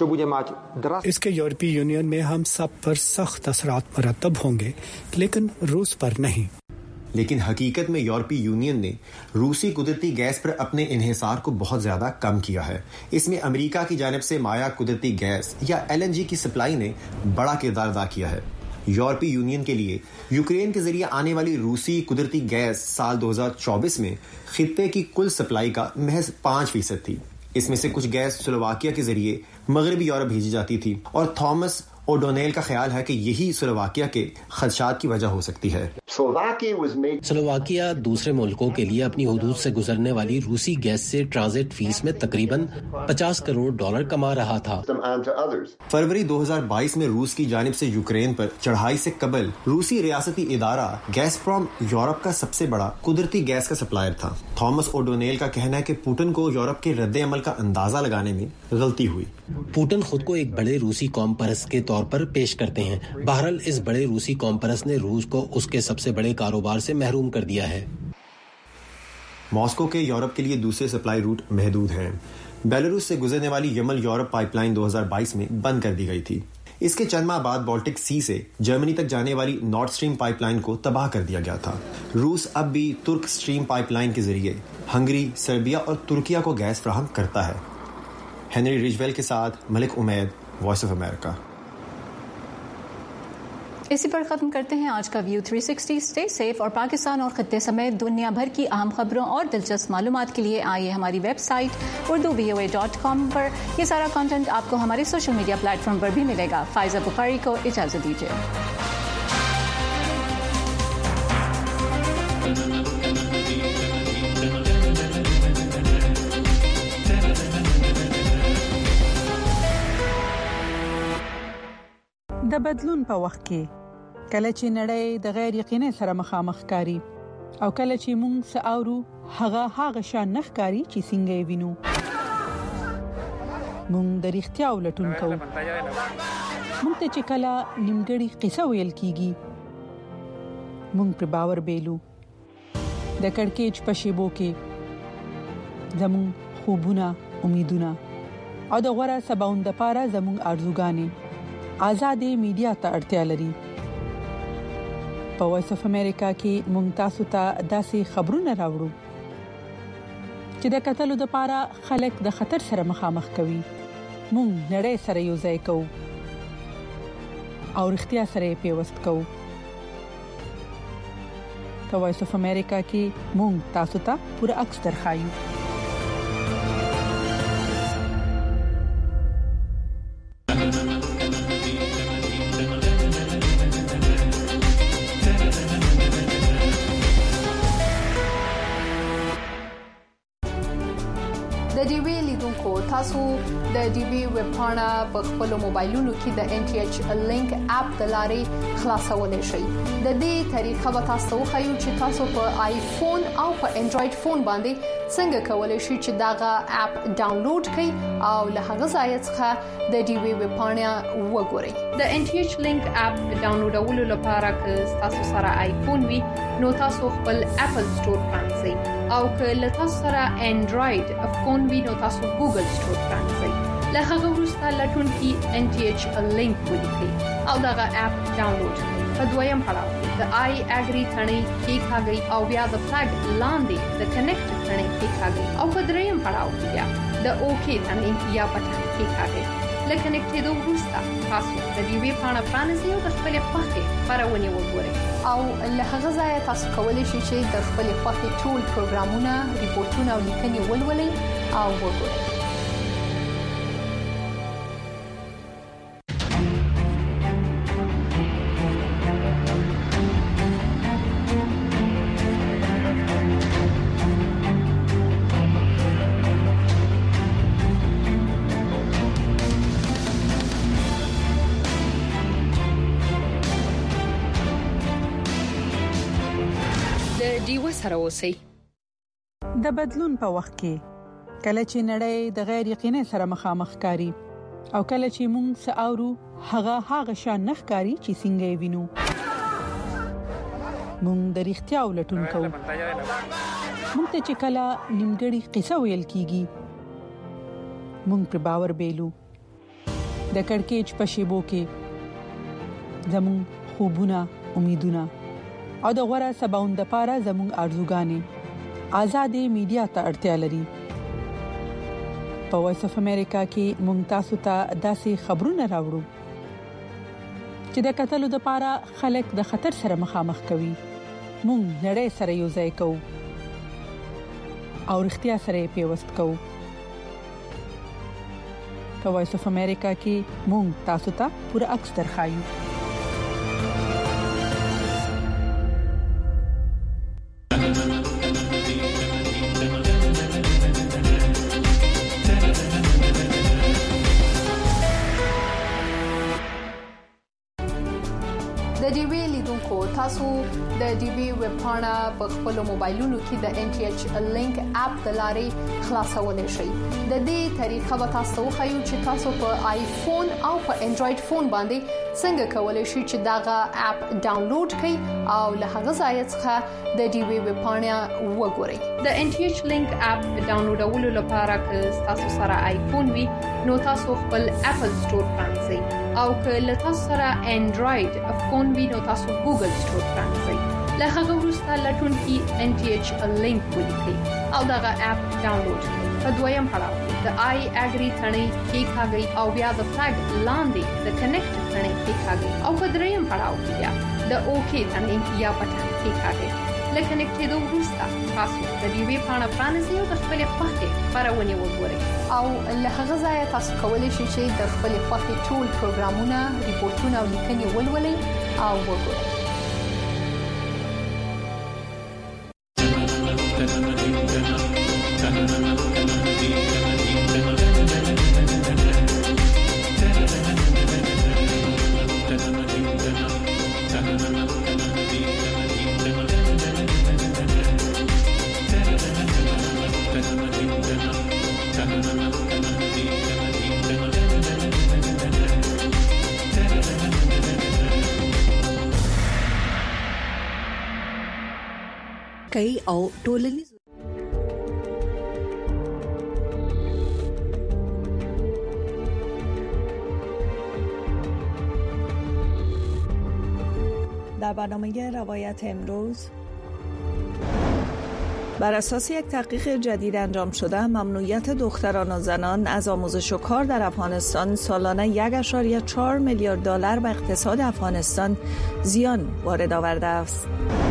इसके यूरोपीय यूनियन में हम सब पर सख्त असरात मरतब होंगे, लेकिन रूस पर नहीं। लेकिन हकीकत में यूरोपीय यूनियन ने रूसी कुदरती गैस पर अपने इन्हिसार को बहुत ज्यादा कम किया है। इसमें अमेरिका की जानिब से माया कुदरती गैस या LNG की सप्लाई ने बड़ा किरदार अदा किया है। यूरोपीय यूनियन के लिए यूक्रेन के जरिए आने वाली रूसी कुदरती गैस साल 2024 में खित्ते की कुल सप्लाई का महज 5% थी। इसमें से कुछ गैस स्लोवाकिया के जरिए मगरबी यूरोप भेजी जाती थी और थॉमस ओडोनेल का ख्याल है कि यही स्लोवाकिया के खदशात की वजह हो सकती है। स्लोवाकिया दूसरे मुल्कों के लिए अपनी हुदूद से गुजरने वाली रूसी गैस से ट्रांजिट फीस में तकरीबन $50 करोड़ कमा रहा था। फरवरी 2022 में रूस की जानिब से यूक्रेन पर चढ़ाई से कबल रूसी रियासती इदारा गैसप्रॉम यूरोप का सबसे बड़ा कुदरती गैस का सप्लायर था। थॉमस ओडोनेल का कहना है कि पुतिन को यूरोप के रद्द अमल का अंदाजा लगाने में गलती हुई। पुतिन खुद को एक बड़े रूसी कौम परस्त के तौर पर पेश करते हैं। बहरहाल इस बड़े रूसी कौम परस्त ने रूस को उसके सबसे बड़े कारोबार से महरूम कर दिया है। मॉस्को के यूरोप के लिए दूसरे सप्लाई रूट महदूद हैं। बेलारूस से गुजरने वाली यमल यूरोप पाइपलाइन 2022 में बंद कर दी गई थी। इसके चंद माह बाद बाल्टिक सी से जर्मनी तक जाने वाली नॉर्थ स्ट्रीम पाइपलाइन को तबाह कर दिया गया था। रूस अब भी तुर्क स्ट्रीम पाइपलाइन के जरिए हंगरी, सर्बिया और तुर्किया को गैस फराहम करता है। हेनरी रिजवेल के साथ Malik Umaid, voice of America. इसी पर खत्म करते हैं आज का व्यू 360। स्टे सेफ और पाकिस्तान और खत्ते समेत दुनिया भर की अहम खबरों और दिलचस्प मालूमात के लिए आइए हमारी वेबसाइट urduvoa.com पर। ये सारा कंटेंट आपको हमारे सोशल मीडिया प्लेटफॉर्म पर भी मिलेगा। फाइजा बुखारी को इजाजत दीजिए। د بدلون په وخت کې کله چې نړۍ د غیر یقیني سره مخامخ کاری او کله چې موږ ساورو هغه شان نخکاری چې څنګه وینو موږ د اړتیا ولټون کوو موږ ته چې کله نیمګړی قصه ویل کیږي موږ پر باور بیلو د کڑکېچ په شیبو کې زمون خوبونه امیدونه او د غوړه سباوند لپاره زمون ارزوګانی آزادې میډیا ته اړتیا لري په وایس اف امریکا کې موږ تاسو ته داسې خبرونه راوړو چې د قتل لپاره خلک د خطر سره مخامخ کوي موږ نړۍ سره یو ځای کوو او اړتیا سره پیوست کوو په وایس اف امریکا کې موږ تاسو ته پوره عکس درخایو د ډي وی لیدونکو تاسو د ډي وی ویب پاڼه په خپل موبایلونو کې د ان ټي ایچ لینک اپ د لارې خلاصولای شئ د دې طریقه به تاسو خو چې تاسو په آیفون او په انډراید فون باندې څنګه کولای شئ چې داغه اپ ډاونلوډ کړئ او له هغه ځای څخه د ډي وی ویب پاڼه وګورئ د ان ټي ایچ لینک اپ ډاونلوډولو لپاره که تاسو سره آیفون وي نو تاسو خپل اپل سٹور پرانځئ او که له تاسو سره انډراید فون وي نو تاسو ګوګل سٹور پرانځئ له هغه وروسته لټون کې ان ټي ایچ لینک ولیکئ او دغه اپ ډاونلوډ کړئ په دویم پړاو د آی اګری ثنې کې ښاګي او بیا د فلګ لاندې د کنیکټ ثنې کې ښاګي او په دریم پړاو کې بیا د اوکی ثنې یا بټن کې ښاګي لکه کنیکټېدو وروسته تاسو د دې وی پاڼه پرانځئ او د خپل خوښې خبرونه وګورئ او له هغه ځای تاسو کولی شئ چې د خپل خوښې ټول پروګرامونه ریپورتونه او لیکنې ولولئ او وګورئ سره اوسئ د بدلون په وخت کې کله چې نړۍ د غیر یقیني سره مخامخ کاری او کله چې موږ ساورو هغه شان نخکاری چې څنګه وینو موږ د اړتیا ولټون کوو موږ ته چې کله نیمګړی قصه ویل کیږي موږ پر باور بیلو د کڑکېچ په شیبو کې زمون خوبونه امیدونه او د غوړه سباوند لپاره زموږ ارزوګانی آزادې میډیا ته اړتیا لري په وایس اف امریکا کې موږ تاسو ته داسې خبرونه راوړو چې د قتل لپاره خلک د خطر سره مخامخ کوي موږ نړۍ سره یو ځای کوو او اړتیا سره پیوست کوو په وایس اف امریکا کې موږ تاسو ته پوره عکس درخایو د ډي وی لیدونکو تاسو د ډي وی ویب پاڼه په خپل موبایلونو کې د ان ټي ایچ لینک اپ د لارې خلاصولای شئ د دې طریقه به تاسو خو چې تاسو په آیفون او په انډراید فون باندې څنګه کولای شئ چې داغه اپ ډاونلوډ کړئ او له هغه ځای څخه د ډي وی ویب پاڼه وګورئ د ان ټي ایچ لینک اپ ډاونلوډولو لپاره که تاسو سره آیفون وي نو تاسو خپل اپل سٹور پرانځئ او که له تاسو سره انډراید فون وي نو تاسو ګوګل سٹور پرانځئ له هغه وروسته لټون کې ان ټي ایچ لینک ولیکئ او دغه اپ ډاونلوډ کړئ په دویم پړاو د آی اګری ثنې کې ښاګي او بیا د فلګ لاندې د کنیکټ ثنې کې ښاګي او په دریم پړاو کې بیا د اوکی ثنې یا بټن کې ښاګي لکه کنیکټېدو وروسته تاسو د دې وی پاڼه پرانځئ او د خپل خوښې خبرونه وګورئ او له هغه ځای تاسو کولی شئ چې د خپل خوښې ټول پروګرامونه ریپورتونه او لیکنې ولولئ او وګورئ کوي او ټولنیز در برنامه روایت امروز بر اساس یک تحقیق جدید انجام شده ممنوعیت دختران و زنان از آموزش و کار در افغانستان سالانه 1.4 میلیارد دلار به اقتصاد افغانستان زیان وارد آورده است.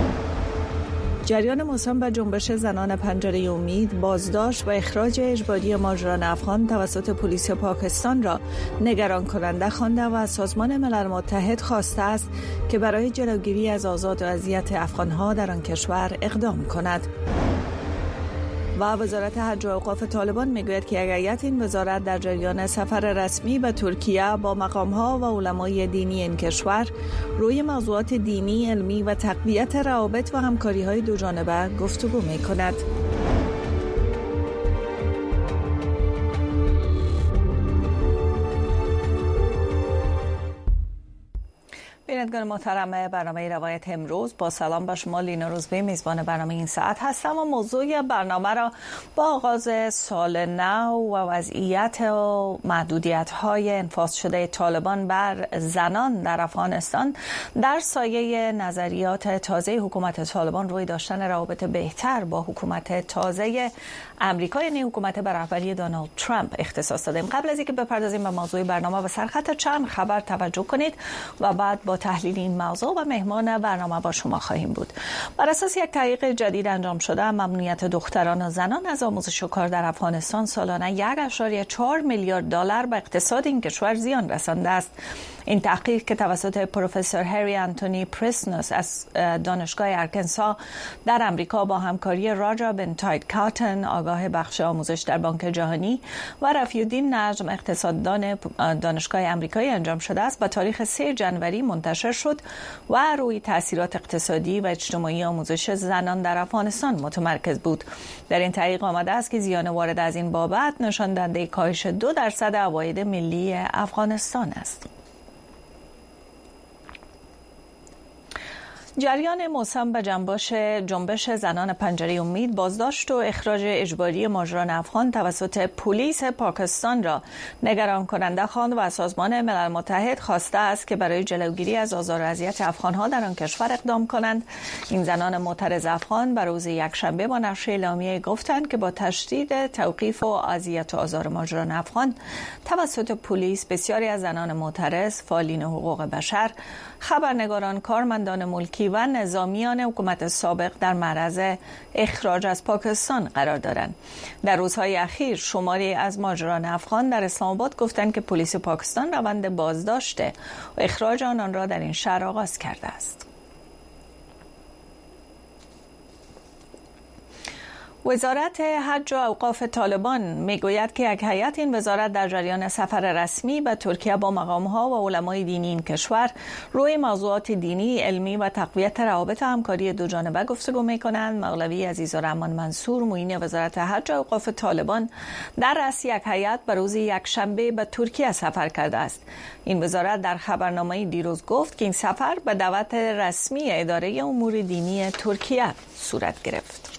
جریان موسوم به جنبش زنان پنجره امید بازداشت و اخراج اجباری ماجران افغان توسط پلیس پاکستان را نگران کننده خوانده و از سازمان ملل متحد خواسته است که برای جلوگیری از آزاد و اذیت افغانها در آن کشور اقدام کند. و وزارت حج و اوقاف طالبان میگوید که یک هیئت این وزارت در جریان سفر رسمی به ترکیه با مقام‌ها و علمای دینی این کشور روی موضوعات دینی، علمی و تقویت روابط و همکاری‌های دوجانبه گفتگو می‌کند. بینندگان محترم برنامه روایت امروز، با سلام به شما لینا روزبی میزبان برنامه این ساعت هستم و موضوع برنامه را با آغاز سال نو و وضعیت و محدودیت‌های انفاذ شده طالبان بر زنان در افغانستان در سایه نظریات تازه حکومت طالبان روی داشتن روابط بهتر با حکومت تازه امریکا یعنی حکومت به رهبری دونالد ترامپ اختصاص دادیم. قبل از اینکه بپردازیم به موضوع برنامه و سرخط چند خبر توجه کنید و بعد با تحلیل این موضوع و مهمان برنامه با شما خواهیم بود. بر اساس یک تحقیق جدید انجام شده ممنوعیت دختران و زنان از آموزش و کار در افغانستان سالانه 1.4 میلیارد دلار به اقتصاد این کشور زیان رسانده است. این تحقیق که توسط پروفسور هری آنتونی پریسنوس از دانشگاه ارکنسا در امریکا با همکاری راجا بنتاید کاتن آگاه بخش آموزش در بانک جهانی و رفیع‌الدین نجم اقتصاددان دانشگاه امریکایی انجام شده است با تاریخ 3 جنوری منتشر شد و روی تاثیرات اقتصادی و اجتماعی آموزش زنان در افغانستان متمرکز بود. در این تحقیق آمده است که زیان وارد از این بابت نشان دهنده کاهش 2% عواید ملی افغانستان است. جریان موسوم به جنبش زنان پنجره امید بازداشت و اخراج اجباری ماجران افغان توسط پلیس پاکستان را نگران کننده خواند و از سازمان ملل متحد خواسته است که برای جلوگیری از آزار و اذیت افغانها در آن کشور اقدام کنند. این زنان معترض افغان بر روز یکشنبه با نشر اعلامیه گفتند که با تشدید توقیف و اذیت و آزار ماجران افغان توسط پلیس بسیاری از زنان معترض، فعالین حقوق بشر، خبرنگاران، کارمندان ملکی و نظامیان حکومت سابق در معرض اخراج از پاکستان قرار دارند. در روزهای اخیر شماری از ماجران افغان در اسلام آباد گفتند که پلیس پاکستان روند بازداشت و اخراج آنان را در این شهر آغاز کرده است. وزارت حج و اوقاف طالبان میگوید که یک هیئت این وزارت در جریان سفر رسمی به ترکیه با مقام‌ها و علمای دینی این کشور روی موضوعات دینی، علمی و تقویت روابط و همکاری دوجانبه گفتگو می‌کنند. مولوی عزیزالرحمن منصور معین وزارت حج و اوقاف طالبان در رأس یک هیئت به روز یکشنبه به ترکیه سفر کرده است. این وزارت در خبرنامه‌ای دیروز گفت که این سفر به دعوت رسمی اداره امور دینی ترکیه صورت گرفت.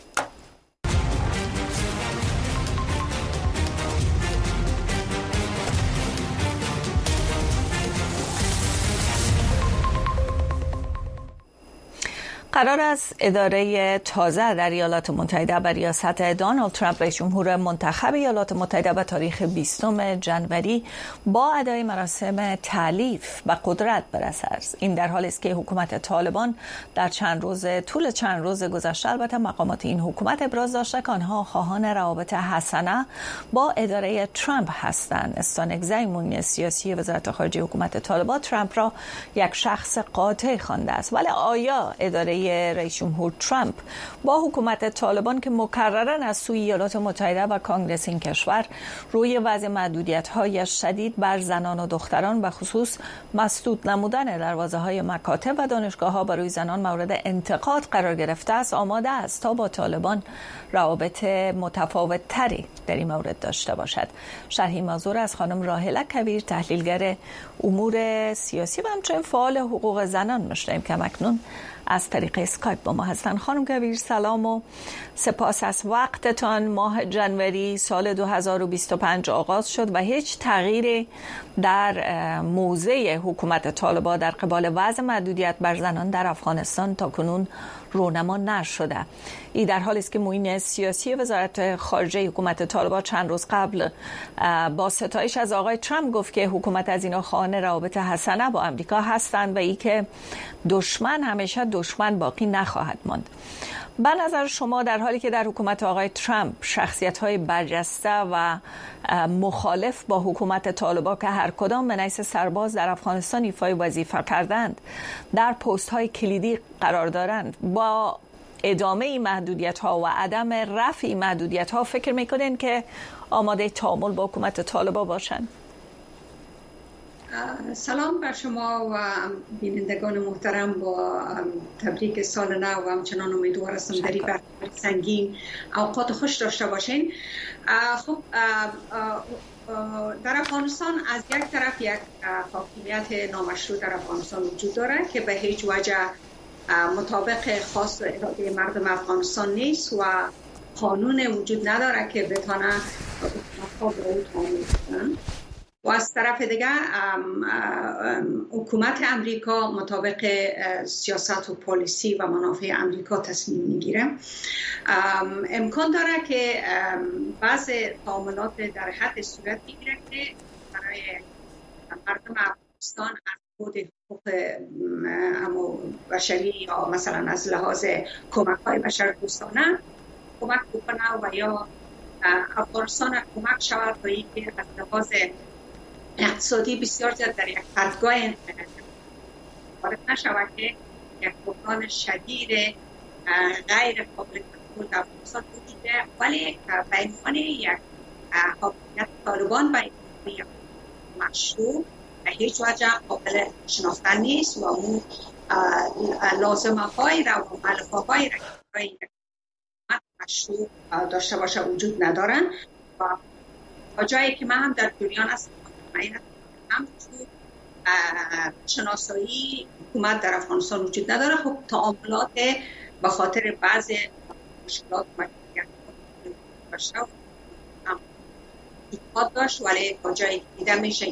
قرار است اداره تازه در ایالات متحده به ریاست دونالد ترامپ رئیس جمهور منتخب ایالات متحده به تاریخ 20 جنوری با ادای مراسم تألیف به قدرت برسد. این در حالی است که حکومت طالبان در طول چند روز گذشته البته مقامات این حکومت ابراز داشته که آنها خواهان روابط حسنه با اداره ترامپ هستند. استان زیمونی سیاسی وزارت خارجه حکومت طالبان ترامپ را یک شخص قاطع خوانده است. ولی آیا اداره رئیس جمهور ترامپ با حکومت طالبان که مکرراً از سوی ایالات متحده و کانگرس این کشور روی وضع محدودیت‌های شدید بر زنان و دختران و خصوص مسدود نمودن دروازه‌های مکاتب و دانشگاه‌ها برای زنان مورد انتقاد قرار گرفته است، آماده است تا با طالبان روابط متفاوت‌تری در این مورد داشته باشد. شرحی موضوع از خانم راحله کبیر، تحلیلگر امور سیاسی و همچنین فعال حقوق زنان می‌شنویم که اکنون از طریق اسکایپ با ما هستن. خانم کویر سلام و سپاس از وقتتان. ماه جنوری سال 2025 آغاز شد و هیچ تغییری در موضع حکومت طالبان در قبال وضع محدودیت بر زنان در افغانستان تا کنون رونما نشده. این در حالی است که معین سیاسی وزارت خارجه حکومت طالبان چند روز قبل با ستایش از آقای ترامپ گفت که حکومت از اینا خواهان روابط حسنه با امریکا هستند و ای که دشمن همیشه دشمن باقی نخواهد ماند. به نظر شما در حالی که در حکومت آقای ترامپ شخصیت‌های برجسته و مخالف با حکومت طالبان که هر کدام به حیث سرباز در افغانستان ایفای وظیفه کردند در پست‌های کلیدی قرار دارند، با ادامه این محدودیت‌ها و عدم رفع این محدودیت‌ها فکر می‌کنین که آماده تعامل با حکومت طالبان باشند؟ سلام بر شما و بینندگان محترم، با تبریک سال نو و همچنان امیدوار هستم در این برنامه سنگین اوقات خوش داشته باشین. خب در افغانستان از یک طرف یک حاکمیت نامشروع در افغانستان وجود داره که به هیچ وجه مطابق خواست و اراده مردم افغانستان نیست و قانون وجود نداره که بتونه با او تعامل کنه. و از طرف دیگه حکومت امریکا مطابق سیاست و پالیسی و منافع امریکا تصمیم میگیره. امکان داره که بعض تعاملات در حد صورت بگیره که برای مردم افغانستان از خود حقوق بشری یا مثلا از لحاظ کمک‌های بشردوستانه کمک بکنه و یا افغانستان کمک شود تا اینکه از لحاظ اقتصادی بسیار زیاد در یک پرتگاه وارد نشود که یک بحران شدید غیر قابل کنترل در افغانستان وجوده، ولی به عنوان یک حاکمیت طالبان و یک مشروع به هیچ وجه قابل شناختن نیست و اون لازمه های را و ملفه های را که یک مشروع داشته باشه وجود ندارن و تا جایی که من هم در جریان هستم هم تو شناسایی حکومت در افغانستان وجود نداره. خب تعاملات به خاطر بعض مشکلات داشت ولی تا جایی که دیده میشه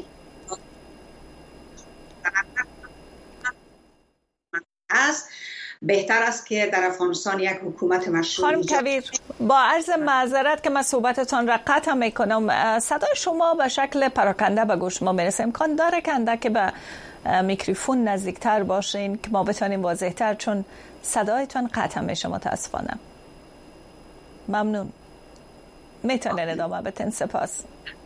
بهتر است که در افغانستان یک حکومت مشروع. خانم کویر، با عرض معذرت که من صحبتتان را قطع میکنم، صدای شما به شکل پراکنده به گوش ما میرسه. امکان داره که به میکروفون نزدیکتر باشین که ما بتونیم واضحتر، چون صدایتان قطع میشه متاسفانه. ممنون، میتونین ادامه بدین. سپاس.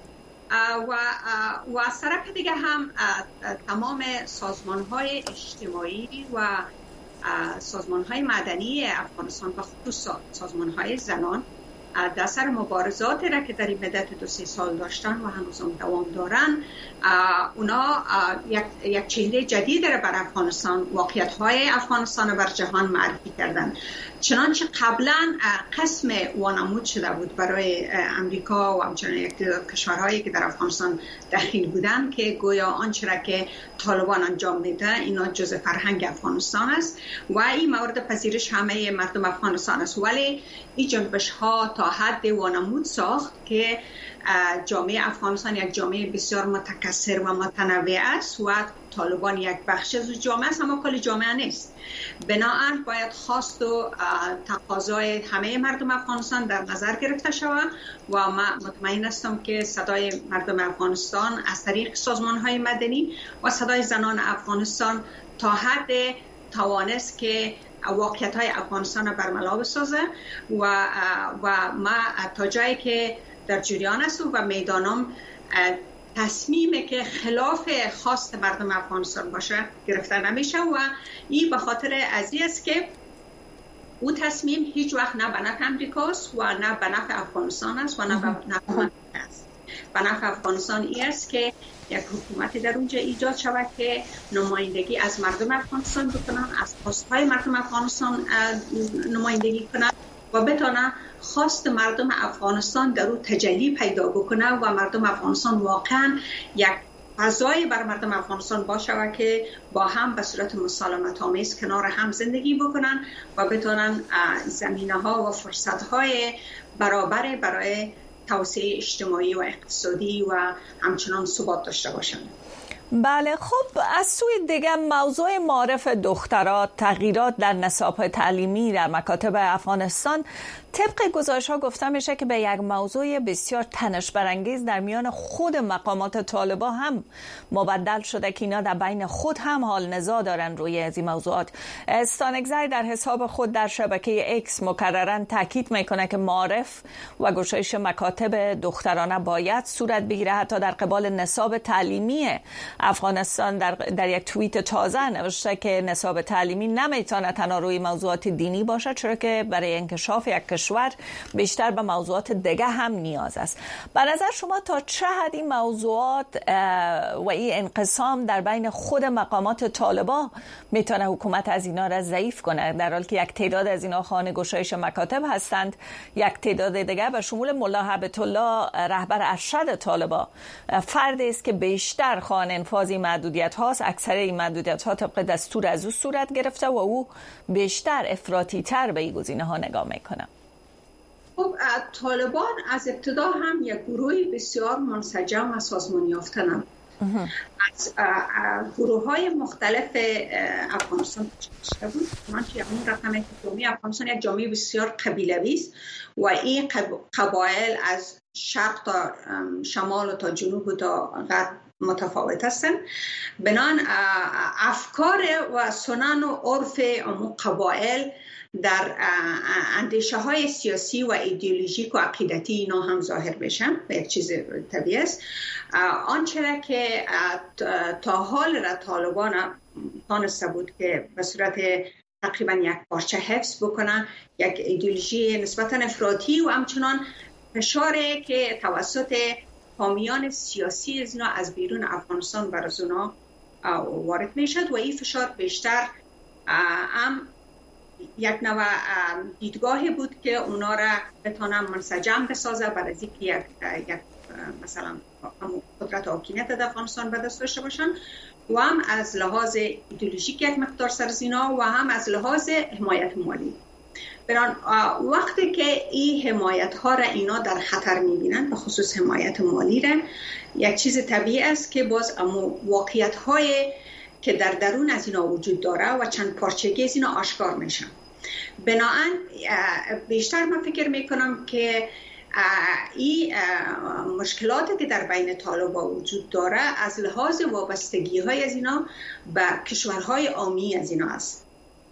و از طرف دیگه هم تمام سازمان‌های اجتماعی و سازمان‌های مدنی افغانستان و خصوص سازمان‌های زنان در سر مبارزاتی را که در این مدت 2-3 سال داشتن و هنوز هم دوام دارن، اونا یک چهره جدید را بر افغانستان، واقعیت‌های افغانستان بر جهان معرفی کردن. چنانچه قبلا قسم وانمود شده بود برای امریکا و همچنین یک کشورهایی که در افغانستان دخیل بودن که گویا آنچه را که طالبان انجام میده اینا جزء فرهنگ افغانستان است و این مورد پذیرش همه مردم افغانستان است، ولی این جنبش ها تا حد وانمود ساخت که جامعه افغانستان یک جامعه بسیار متکثر و متنوع است و طالبان یک بخش از جامعه است، اما کل جامعه نیست. بنابراین باید خواست و تقاضای همه مردم افغانستان در نظر گرفته شود و من مطمئن هستم که صدای مردم افغانستان از طریق سازمان‌های مدنی و صدای زنان افغانستان تا حد توانست که واقعیت‌های افغانستان را برملا بسازه و ما تا جایی که در جریان است و میدانم تصمیمی که خلاف خواست مردم افغانستان باشه گرفته نمیشه و این به خاطر ازی است که او تصمیم هیچ وقت نه به نفع امریکاست و نه به نفع افغانستان است و نه به نفع من است. به نفع افغانستان این است که یک حکومتی در اونجا ایجاد شود که نمایندگی از مردم افغانستان بکنن، از خواستهای مردم افغانستان نمایندگی کنن و بتونه خواست مردم افغانستان در اون تجلی پیدا بکنه و مردم افغانستان واقعا یک فضای بر مردم افغانستان باشه و که با هم به صورت مسالمت آمیز کنار هم زندگی بکنن و بتونن زمینه‌ها و فرصت‌های برابر برای توسعه اجتماعی و اقتصادی و همچنان ثبات داشته باشن. بله، خب از سوی دیگه موضوع معارف دخترات، تغییرات در نصاب تعلیمی در مکاتب افغانستان طبق گزارش‌ها گفته میشه که به یک موضوع بسیار تنش برانگیز در میان خود مقامات طالبان هم مبدل شده که اینا در بین خود هم حال نزاع دارن روی از این موضوعات. استانگزای در حساب خود در شبکه ایکس مکررن تاکید میکنه که معارف و گشایش مکاتب دخترانه باید صورت بگیره. حتی در قبال نصاب تعلیمی افغانستان در یک توییت تازه نوشته که نصاب تعلیمی نمیتونه تنها روی موضوعات دینی باشه، چرا که برای انکشاف یک کشور بیشتر به موضوعات دیگه هم نیاز است. به نظر شما تا چه حد این موضوعات و این انقسام در بین خود مقامات طالبان میتونه حکومت از اینا را ضعیف کنه، در حالی که یک تعداد از اینا خانه گشایش مکاتب هستند، یک تعداد دیگه به شمول ملا هبت الله رهبر ارشد طالبان فردی است که بیشتر خانه انفاذ محدودیت هاست. اکثر این محدودیت ها طبق دستور از او صورت گرفته و او بیشتر افراطی تر به این گزینه ها نگاه میکنه. خب طالبان از ابتدا هم یک گروه بسیار منسجم و سازمان یافته نبود. از گروه های مختلف افغانستان شده بود. چنانچه اون رقم جامعه افغانستان یک جامعه بسیار قبیلوی است و این قبایل از شرق تا شمال و تا جنوب و تا غرب متفاوت هستند. بنان افکار و سنن و عرف امو قبایل در اندیشه های سیاسی و ایدئولوژیک و عقیدتی اینا هم ظاهر بشن به یک چیز طبیعی است. آنچه که تا حال را طالبان تانسته بود که به صورت تقریبا یک پارچه حفظ بکنن، یک ایدئولوژی نسبتا افراطی و همچنان فشاری که توسط حامیان سیاسی از اینا از بیرون افغانستان بر از اونا وارد میشد و این فشار بیشتر هم یک نوع دیدگاهی بود که اونا را بتونن منسجم بسازه برای اینکه یک مثلا قدرت حاکمیت در افغانستان به دست داشته باشن و هم از لحاظ ایدئولوژیک یک مقدار سرزینا و هم از لحاظ حمایت مالی. بران وقتی که این حمایت ها را اینا در خطر میبینن، به خصوص حمایت مالی را، یک چیز طبیعی است که باز واقعیت های که در درون از اینا وجود داره و چند پارچگی از اینا آشکار میشن. بنابراین بیشتر من فکر میکنم که این مشکلاتی که در بین طالبان وجود داره از لحاظ وابستگی های از اینا به کشورهای عامی از اینا است.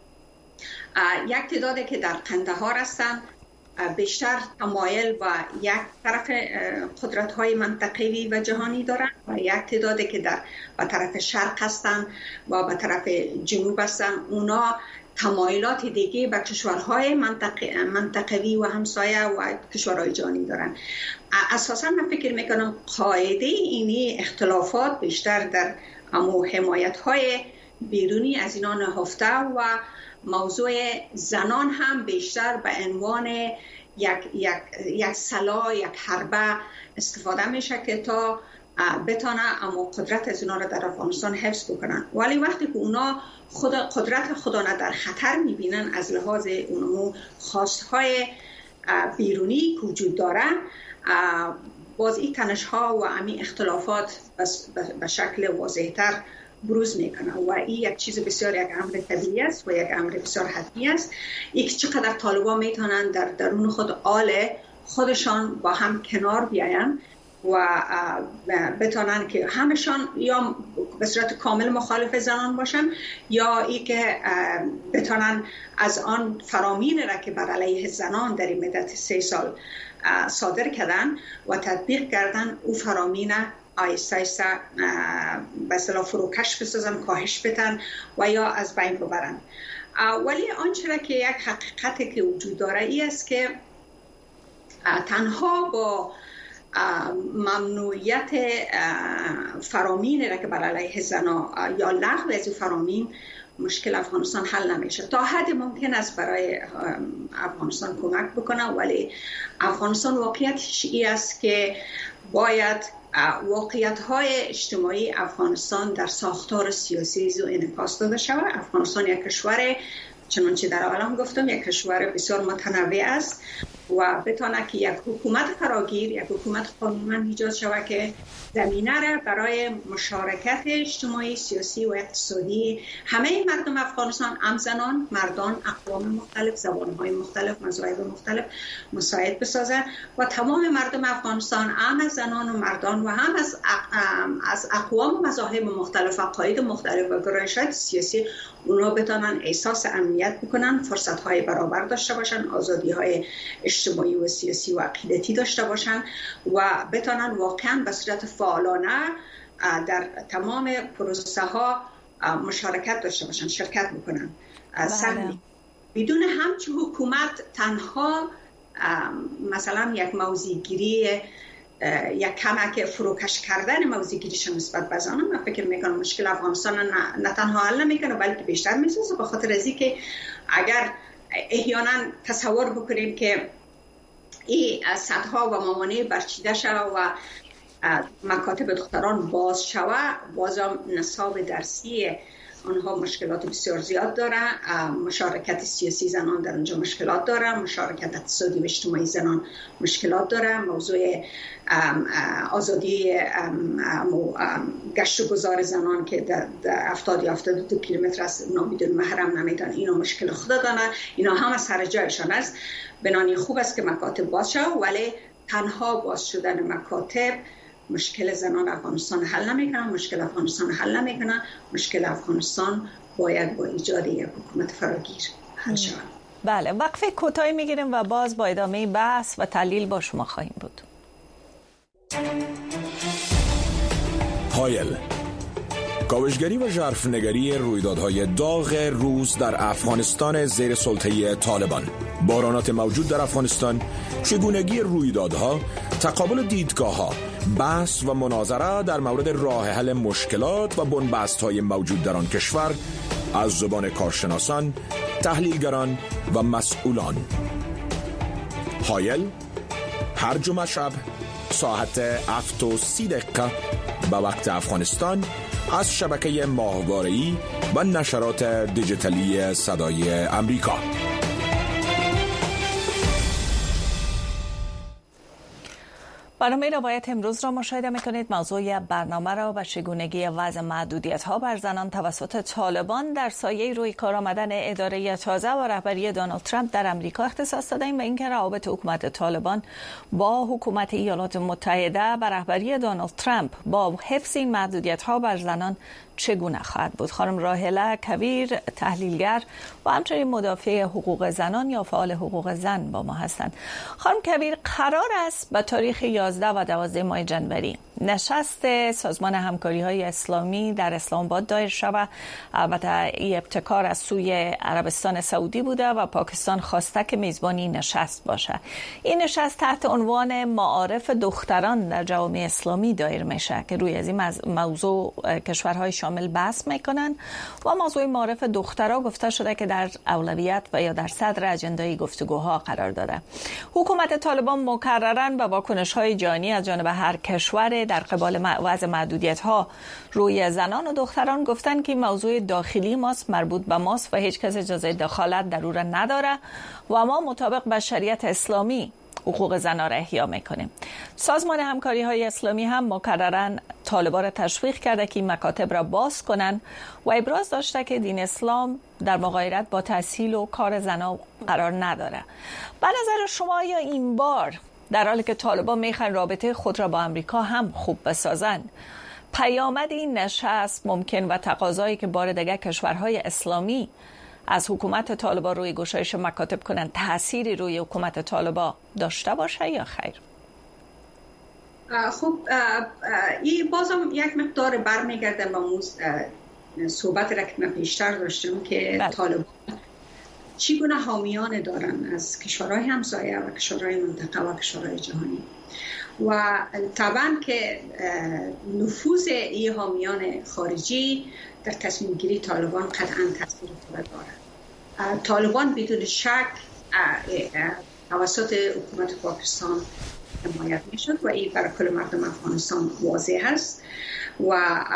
یک تعدادی که در قندهار هستند بیشتر تمایل و یک طرف قدرت‌های منطقه‌ای و جهانی دارند و یک تعدادی که در به طرف شرق هستند و به طرف جنوب هستند، اونا تمایلات دیگه به کشورهای منطقه‌ای و همسایه و کشورهای جهانی دارند. اساساً من فکر میکنم قاعده اینی اختلافات بیشتر در حمایت‌های بیرونی از اینا نهفته و موضوع زنان هم بیشتر به عنوان یک سلاح، یک حربه استفاده میشه که تا بتانه اما قدرت از اونا را در افغانستان حفظ بکنن. ولی وقتی که اونا قدرت خودانه در خطر میبینن از لحاظ اونمو خواستهای بیرونی که وجود داره، باز این تنش ها و امی اختلافات به شکل واضحتر بروز میکنه و این یک چیز بسیار یک امر طبیعی است و یک امر بسیار حتمی است. یک چقدر طالبان میتونن در درون خود خودشان با هم کنار بیاین و بتونن که همشان یا به صورت کامل مخالف زنان باشن یا ای که بتونن از آن فرامین را که بر علیه زنان در این مدت 3 سال صادر کردن و تطبیق کردن او فرامین آیسته آیسته به اصطلاح فروکش بسازن، کاهش بدن و یا از بین ببرن. ولی آنچه که یک حقیقتی که وجود داره ای است که تنها با ممنوعیت فرامین را که بر علیه زنا یا لغو از فرامین مشکل افغانستان حل نمیشه. تا حد ممکن است برای افغانستان کمک بکنه، ولی افغانستان واقعیتش ای است که باید واقعیت‌های اجتماعی افغانستان در ساختار سیاسی و انعکاس داده شود. افغانستان یک کشور، چنانچه در اول هم گفتم، یک کشور بسیار متنوع است و بتونه که یک حکومت فراگیر، یک حکومت قانونمند ایجاد شود که زمینه را برای مشارکت اجتماعی، سیاسی و اقتصادی همه مردم افغانستان، هم زنان، مردان، اقوام مختلف، زبانهای مختلف، مذاهب مختلف مساعد بسازد و تمام مردم افغانستان، هم از زنان و مردان و هم از اقوام و مذاهب مختلف، عقاید مختلف و گرایشات سیاسی، اونها بتونن احساس امنیت بکنن، فرصت‌های برابر داشته باشن، آزادی‌های اجتماعی و سیاسی و عقیدتی داشته باشن و بتونن واقعا به صورت فعالانه در تمام پروسه ها مشارکت داشته باشن، شرکت بکنن. بدون همچون حکومت تنها مثلا یک موضع‌گیری، یک کمک فروکش کردن موضع‌گیریش نسبت به زنان، من فکر میکنم مشکل افغانستان نه تنها حل نمیکنه بلکه بیشتر میسازه، به خاطر از اینکه اگر احیانا تصور بکنیم که این صدها و موانع برچیده شود و مکاتب دختران باز شود، بازم نصاب درسی آنها مشکلات بسیار زیاد داره، مشارکت سیاسی زنان در اونجا مشکلات داره، مشارکت اقتصادی و اجتماعی زنان مشکلات داره، موضوع آزادی گشت و گذار زنان که در 70-72 کیلومتر از بدون محرم نمیتونن، اینا مشکل خود دارن، اینا هم از سر جایشان است. بنابراین خوب است که مکاتب باز شود، ولی تنها باز شدن مکاتب مشکل زنان افغانستان حل نمیکنه، مشکل افغانستان حل نمیکنه، مشکل افغانستان باید با ایجاد یک حکومت فراگیر حل شود. بله، وقفه کوتاهی میگیریم و باز با ادامه بحث و تحلیل با شما خواهیم بود. هایل، کاوشگری و ژرفنگری رویدادهای داغ روز در افغانستان زیر سلطه طالبان، بحرانات موجود در افغانستان، چگونگی رویدادها، تقابل دیدگاه‌ها، بحث و مناظره در مورد راه حل مشکلات و بنبست‌های موجود در آن کشور از زبان کارشناسان، تحلیلگران و مسئولان. هایل هر جمعه شب ساعت 7:30 به وقت افغانستان از شبکه ماهواره‌ای و نشرات دیجیتالی صدای امریکا. برنامه روایت امروز را مشاهده میکنید. موضوع برنامه را به چگونگی وضع محدودیت‌ها بر زنان توسط طالبان در سایه روی کار آمدن اداره تازه و رهبری دونالد ترامپ در امریکا اختصاص دادیم و اینکه روابط حکومت طالبان با حکومت ایالات متحده به رهبری دونالد ترامپ با حفظ این محدودیت‌ها بر زنان چگونه خواهد بود. خانم راهله کویر، تحلیلگر و همچنین مدافع حقوق زنان یا فعال حقوق زن با ما هستند. خانم کویر، قرار است به تاریخ 11 و 12 ماه جنوری نشست سازمان همکاری‌های اسلامی در اسلام آباد دایر شود. البته این ابتکار از سوی عربستان سعودی بوده و پاکستان خواسته که میزبانی نشست باشه. این نشست تحت عنوان معارف دختران در جوامع اسلامی دایر میشه که روی از این موضوع کشورهای شامل بحث میکنن و موضوع معارف دخترها گفته شده که در اولویت و یا در صدر اجندای گفتگوها قرار داره. حکومت طالبان مکرراً به واکنش‌های جهانی از جانب هر کشور در قبال وضع محدودیت‌ها روی زنان و دختران گفتن که موضوع داخلی ماست، مربوط به ماست و هیچ کس اجازه دخالت در اون نداره و ما مطابق با شریعت اسلامی حقوق زنان را احیا میکنیم. سازمان همکاری‌های اسلامی هم مکرراً طالبان را تشویق کرده که این مکاتب را باز کنن و ابراز داشته که دین اسلام در مغایرت با تحصیل و کار زنان قرار نداره. به نظر شما یا این بار در حالی که طالبان میخوان رابطه خود را با امریکا هم خوب بسازن، پیامد این نشست ممکن و تقاضایی که بار دیگر کشورهای اسلامی از حکومت طالبان روی گشایش مکاتب کنند تأثیری روی حکومت طالبان داشته باشه یا خیر؟ خب این بازم یک مقدار برمیگرده به صحبت را که من پیشتر داشتم که طالبان چگونه حامیان دارن از کشورهای همسایه و کشورهای منطقه و کشورهای جهانی و طبعا که نفوذ این حامیان خارجی در تصمیم گیری طالبان قطعا تاثیر داره. طالبان بدون شک توسط حکومت پاکستان حمایت میشد و این برای کل مردم افغانستان واضح است. و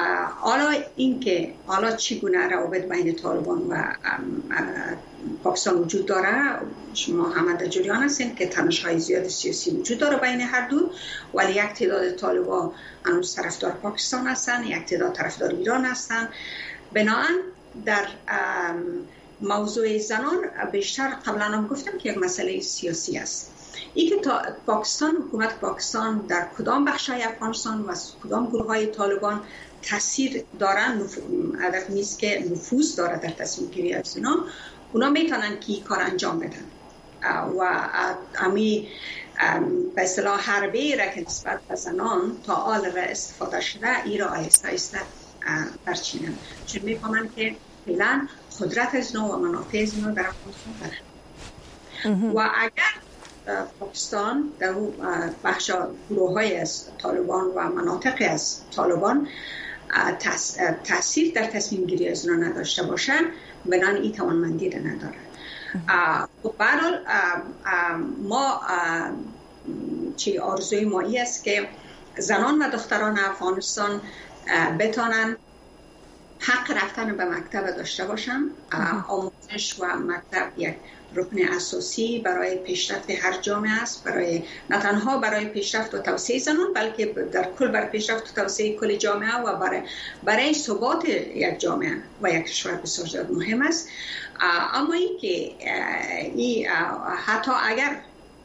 حالا چگونه روابط بین طالبان و پاکستان وجود داره، شما همه در جریان هستین که تنش‌های زیاد سیاسی وجود داره بین هر دو، ولی یک تعداد طالبان هنوز طرفدار پاکستان هستن، یک تعداد طرفدار ایران هستن. بنابراین در موضوع زنان بیشتر قبلا هم گفتم که یک مسئله سیاسی است. این که حکومت پاکستان در کدام بخش‌های افغانستان و کدام گروه‌های طالبان تاثیر دارن، هدف نیست که نفوذ داره در تصمیم گیری از اونا میتونن که کار انجام بدن و امی به اصطلاح حربه‌ای را که نسبت به زنان تا حال را استفاده شده ای را آهسته آهسته برچینن، چون میفهمن که فعلا قدرت از نو و منافع از نو در افغانستان داره. و اگر پاکستان در بخش گروه‌های از طالبان و مناطق از طالبان تأثیر در تصمیم گیری از اونا نداشته باشن، بنان این توانمندی را نداره. به هر حال ما آرزوی ما ای است که زنان و دختران افغانستان بتانن حق رفتن به مکتب داشته باشن. آموزش و مکتب یک رکن اساسی برای پیشرفت هر جامعه است، نه تنها برای پیشرفت و توسعه زنان، بلکه در کل برای پیشرفت و توسعه کل جامعه و برای ثبات یک جامعه و یک کشور بسیار زیاد مهم است. اما این که حتی اگر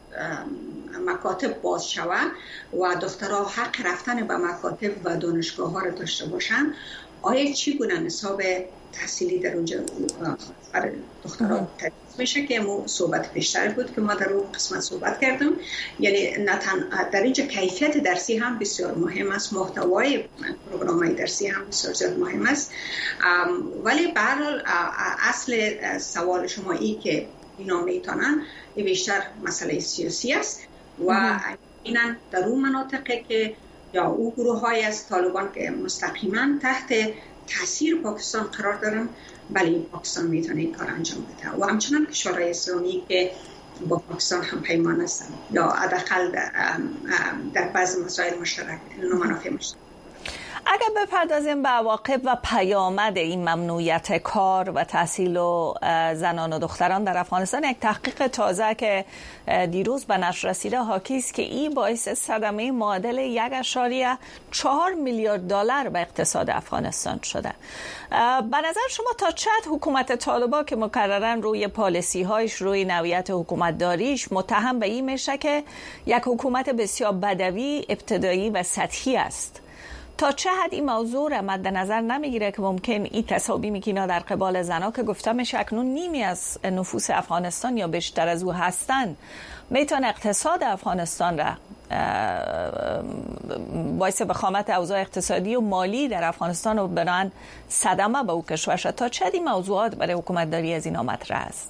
مکاتب باز شود و دخترها حق رفتن به مکاتب و دانشگاه ها را داشته باشند، آیا چگونه نصاب تحصیلی در اونجا برای دخترها تدریس میشه که صحبت پیشتر بود که ما در اون قسمت صحبت کردم. یعنی در اینجا کیفیت درسی هم بسیار مهم است، محتوای پروگرام‌های درسی هم بسیار زیاد مهم است. ولی به هر حال اصل سوال شما این که اینا میتونن بیشتر مسئله سیاسی است و اینن در اون مناطقی که یا او گروه‌های از طالبان که مستقیما تحت تاثیر پاکستان قرار دارن، بله پاکستان میتونه این کار انجام بده و همچنان کشورهای اسلامی که با پاکستان هم پیمان هستن یا حداقل در بعض مسائل مشترک منافع مشترک. اگر بپردازیم به عواقب و پیامد این ممنوعیت کار و تحصیل و زنان و دختران در افغانستان، یک تحقیق تازه که دیروز به نشر رسیده حاکی است که این باعث صدمه معادل 1.4 میلیارد دلار به اقتصاد افغانستان شده. به نظر شما تا چه حد حکومت طالبان که مکرراً روی پالیسی هایش، روی نوعیت حکومت داریش متهم به این میشه که یک حکومت بسیار بدوی، ابتدایی و سطحی است، تا چه حد این موضوع را مد نظر نمیگیره که ممکن این تصاویمی که اینا در قبال زنا که گفته میشه اکنون نیمی از نفوس افغانستان یا بیشتر از او هستن میتونه اقتصاد افغانستان را باعث بخامت اوضاع اقتصادی و مالی در افغانستان و بنان صدمه به او کشور شد، تا چه حد این موضوعات برای حکومت داری از اینا مطرح است؟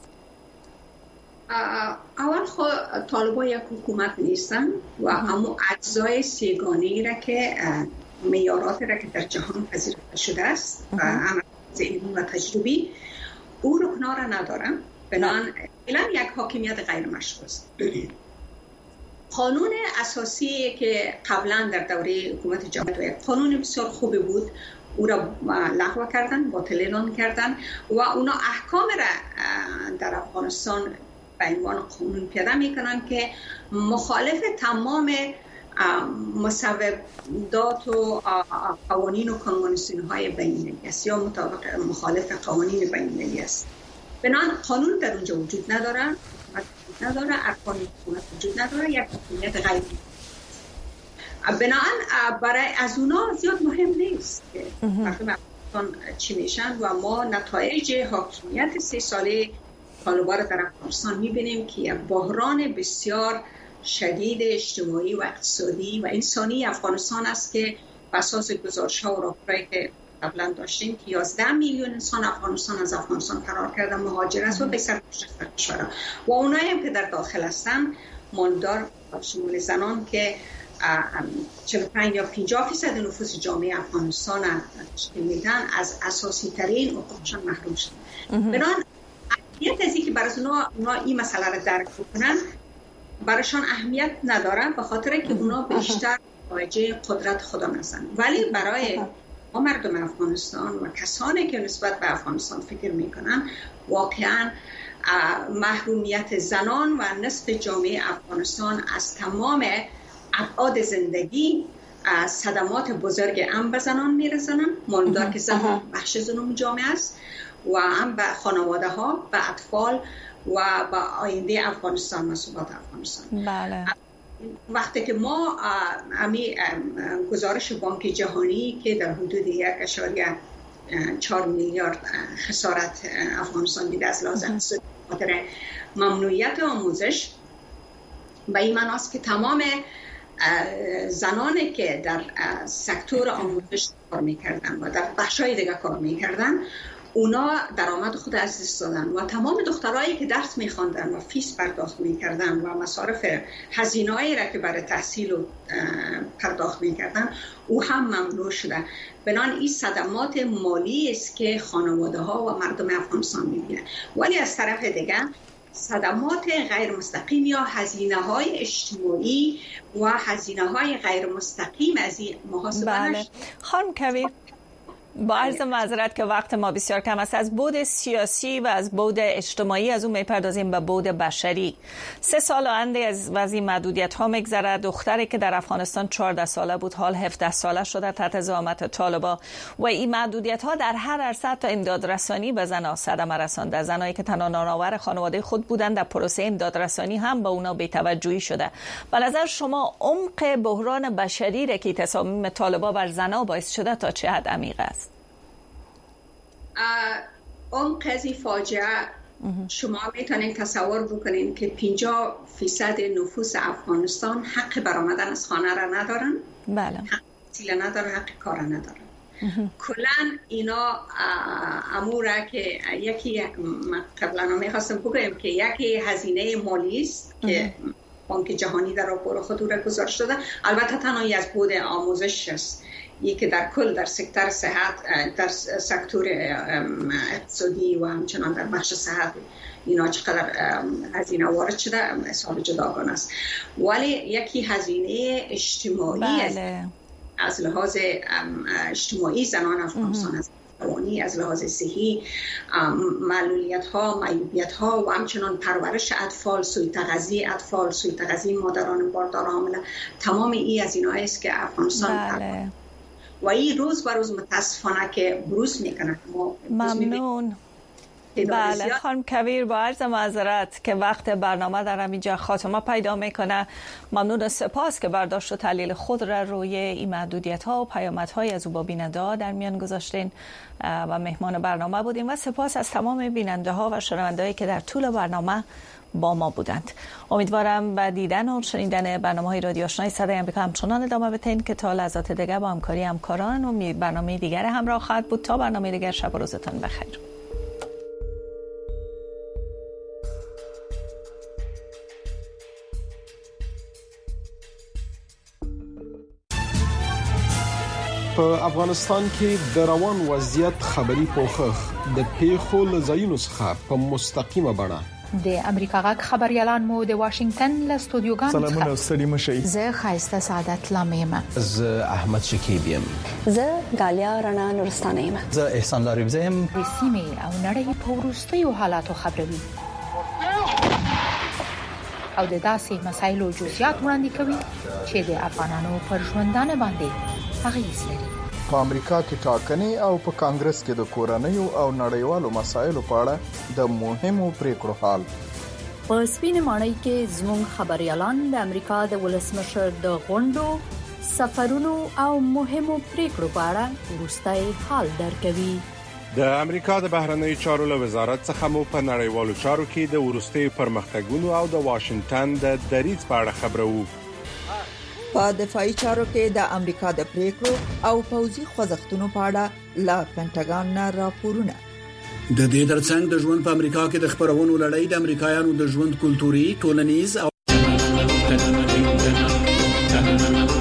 اول خود طالبان یک حکومت نیستن و اما اجزای سیگانه‌ای را که معیارات را که در جهان پذیرفته شده است و عمل علمی و تجربی او رکنا را ندارم، بنابراین یک حاکمیت غیر مشروع است. قانون اساسی که قبلا در دوره حکومت جمهوری قانون بسیار خوبی بود، او را لغو کردن، باطل اعلام کردن و اونا احکام را در افغانستان به عنوان قانون پیاده میکنن که مخالف تمام مصوبات و قوانین و کنوانسیون‌های بین‌المللی است یا مخالف قوانین بین‌المللی است. بنابراین قانون در اونجا وجود نداره، ارکان حکومت وجود نداره، یک حکومت غیر. بنابراین برای از اونا زیاد مهم نیست که مردم افغانستان چی میشن و ما نتایج حاکمیت 3 ساله طالبان در افغانستان میبینیم که یک بحران بسیار شدید اجتماعی و اقتصادی و انسانی افغانستان است که بر اساس گزارش‌ها و راپورایی که قبلا داشتیم که 11 میلیون انسان افغانستان از افغانستان فرار کردن، مهاجر است و به سر کشورها و اونایی هم که در داخل هستن ماندار شمول زنان که 45 یا 50% نفوس جامعه افغانستان تشکیل میدن، از اساسی ترین حقوقشان محروم شدن. بنابراین اهمیت از اینکه برای اونا این مسئله را درک کنن برایشان اهمیت نداره، به خاطر که اونا بیشتر واجه قدرت خودم هستن. ولی برای ما مردم افغانستان و کسانی که نسبت به افغانستان فکر میکنن، واقعا محرومیت زنان و نصف جامعه افغانستان از تمام ابعاد زندگی صدمات بزرگ هم به زنان میرسنن، ماندار که زنان بخش زنون جامعه است و هم به خانواده ها، به اطفال و به آینده افغانستان، مسئولات افغانستان. بله. وقتی که ما گزارش بانک جهانی که در حدود 1.4 میلیارد خسارت افغانستان دیده از لحاظ اقتصادی خاطر ممنوعیت آموزش، و این معناست که تمام زنانی که در سکتور آموزش کار میکردن و در بخشای دیگه کار میکردن، اونا درآمد خود از دست دادن و تمام دخترایی که درس میخواندن و فیس پرداخت میکردن و مصارف هزینه‌ای را که برای تحصیل پرداخت میکردن او هم ممنوع شده. بنان این صدمات مالی است که خانواده ها و مردم افغانستان میبینن. ولی از طرف دیگه صدمات غیر مستقیم یا هزینه‌های اجتماعی و هزینه‌های غیر مستقیم از این محاسبه خانم کویر، با عرض معذرت که وقت ما بسیار کم است، از بعد سیاسی و از بعد اجتماعی از اون میپردازیم به بعد بشری. 3 سال آینده از وضعی محدودیت ها میگذره. دختری که در افغانستان 14 ساله بود حال 17 ساله شده تحت زعامت طالبان و این محدودیت ها در هر عرصه تا امداد رسانی به زنها صدمه رسانده. زنایی که تنها نانآور خانواده خود بودند در پروسه امداد رسانی هم به اونا بی‌توجهی شده. به نظر شما عمق بحران بشری را که تصامیم طالبان بر زنها باعث شده تا چه حد عمیق است؟ عمق از این فاجعه شما میتونین تصور بکنین که 50% نفوس افغانستان حق برآمدن از خانه را ندارن، بله، حق تحصیل ندارن، حق کار ندارن. کلن اینا اموره که یکی قبلا میخواستم بگویم که یکی هزینه مالی است که بانک جهانی در راپور خود را گزارش داده. البته تنها از بود آموزش است، یکی در کل در سکتور صحت، در سکتور اقتصادی و همچنان در بخش صحت اینا چقدر هزینه وارد شده حساب جداگانه است. ولی یکی هزینه اجتماعی بله. از لحاظ اجتماعی زنان افغانستان از روانی، از لحاظ صحی، معلولیت ها، معیوبیت ها و همچنان پرورش اطفال، سوء تغذیه مادران باردار حامله، تمام این از اینایی است که افغانستان و این روز به روز متاسفانه که بروز میکنه. ممنون. بله خانم کویر، با عرض معذرت که وقت برنامه در همینجا خاتمه پیدا میکنه. ممنون و سپاس که برداشت و تحلیل خود را روی این محدودیت ها و پیامد های از او با بیننده ها در میان گذاشتین و مهمان برنامه بودیم و سپاس از تمام بیننده ها و شنونده هایی که در طول برنامه با ما بودند. امیدوارم با دیدن و شنیدن برنامه‌های رادیو آشنای صدای آمریکا همچنان ادامه بدین که تا لحظات دیگر با همکاری همکاران و برنامه دیگر همراه خواهد بود. تا برنامه دیگر، شب و روزتان بخیر. په افغانستان کې د روان وضعیت خبري پوښښ د پیښو له ځایونو څخه په مستقیمه بڼه د امریکا غږ خبريالان مو د واشنگټن له استودیوګانو سلامونه ستړي مشئ. زه خایسته سعادت لامیم. زه احمد شکیب یم. زه غالیا رڼا نورستانه یم. زه احسان لاریب زم. د سیمې او نړۍ په وروستیو حالاتو خبروي او د داسې مسایلو جزئیات وړاندې کوي چې د افغانانو پر ژوندانه باندې اغیز لري. په امریکا کې ټاکنې او په کانګرس کې د کورنیو او نړیوالو مسایلو په اړه د مهمو پریکړو حال. په سپینې ماڼۍ کې زموږ خبريالان د امریکا د ولسمشر د غونډو، سفرونو او مهمو پریکړو په اړه وروستي حال درکوي. د امریکا د بهرنیو چارو له وزارت څخه مو په نړیوالو چارو کې د وروستي پرمختګونو او د واشنگټن د دریځ په اړه خبرو. په دفاعي چارو کې د امریکا د پریکړو او پوځي خوځښتونو په اړه لا پینټاګان نه راپورونه. د دې ترڅنګ د ژوند په امریکا کې د خبرونو لړۍ د امریکایانو د ژوند کلتوري، ټولنیز او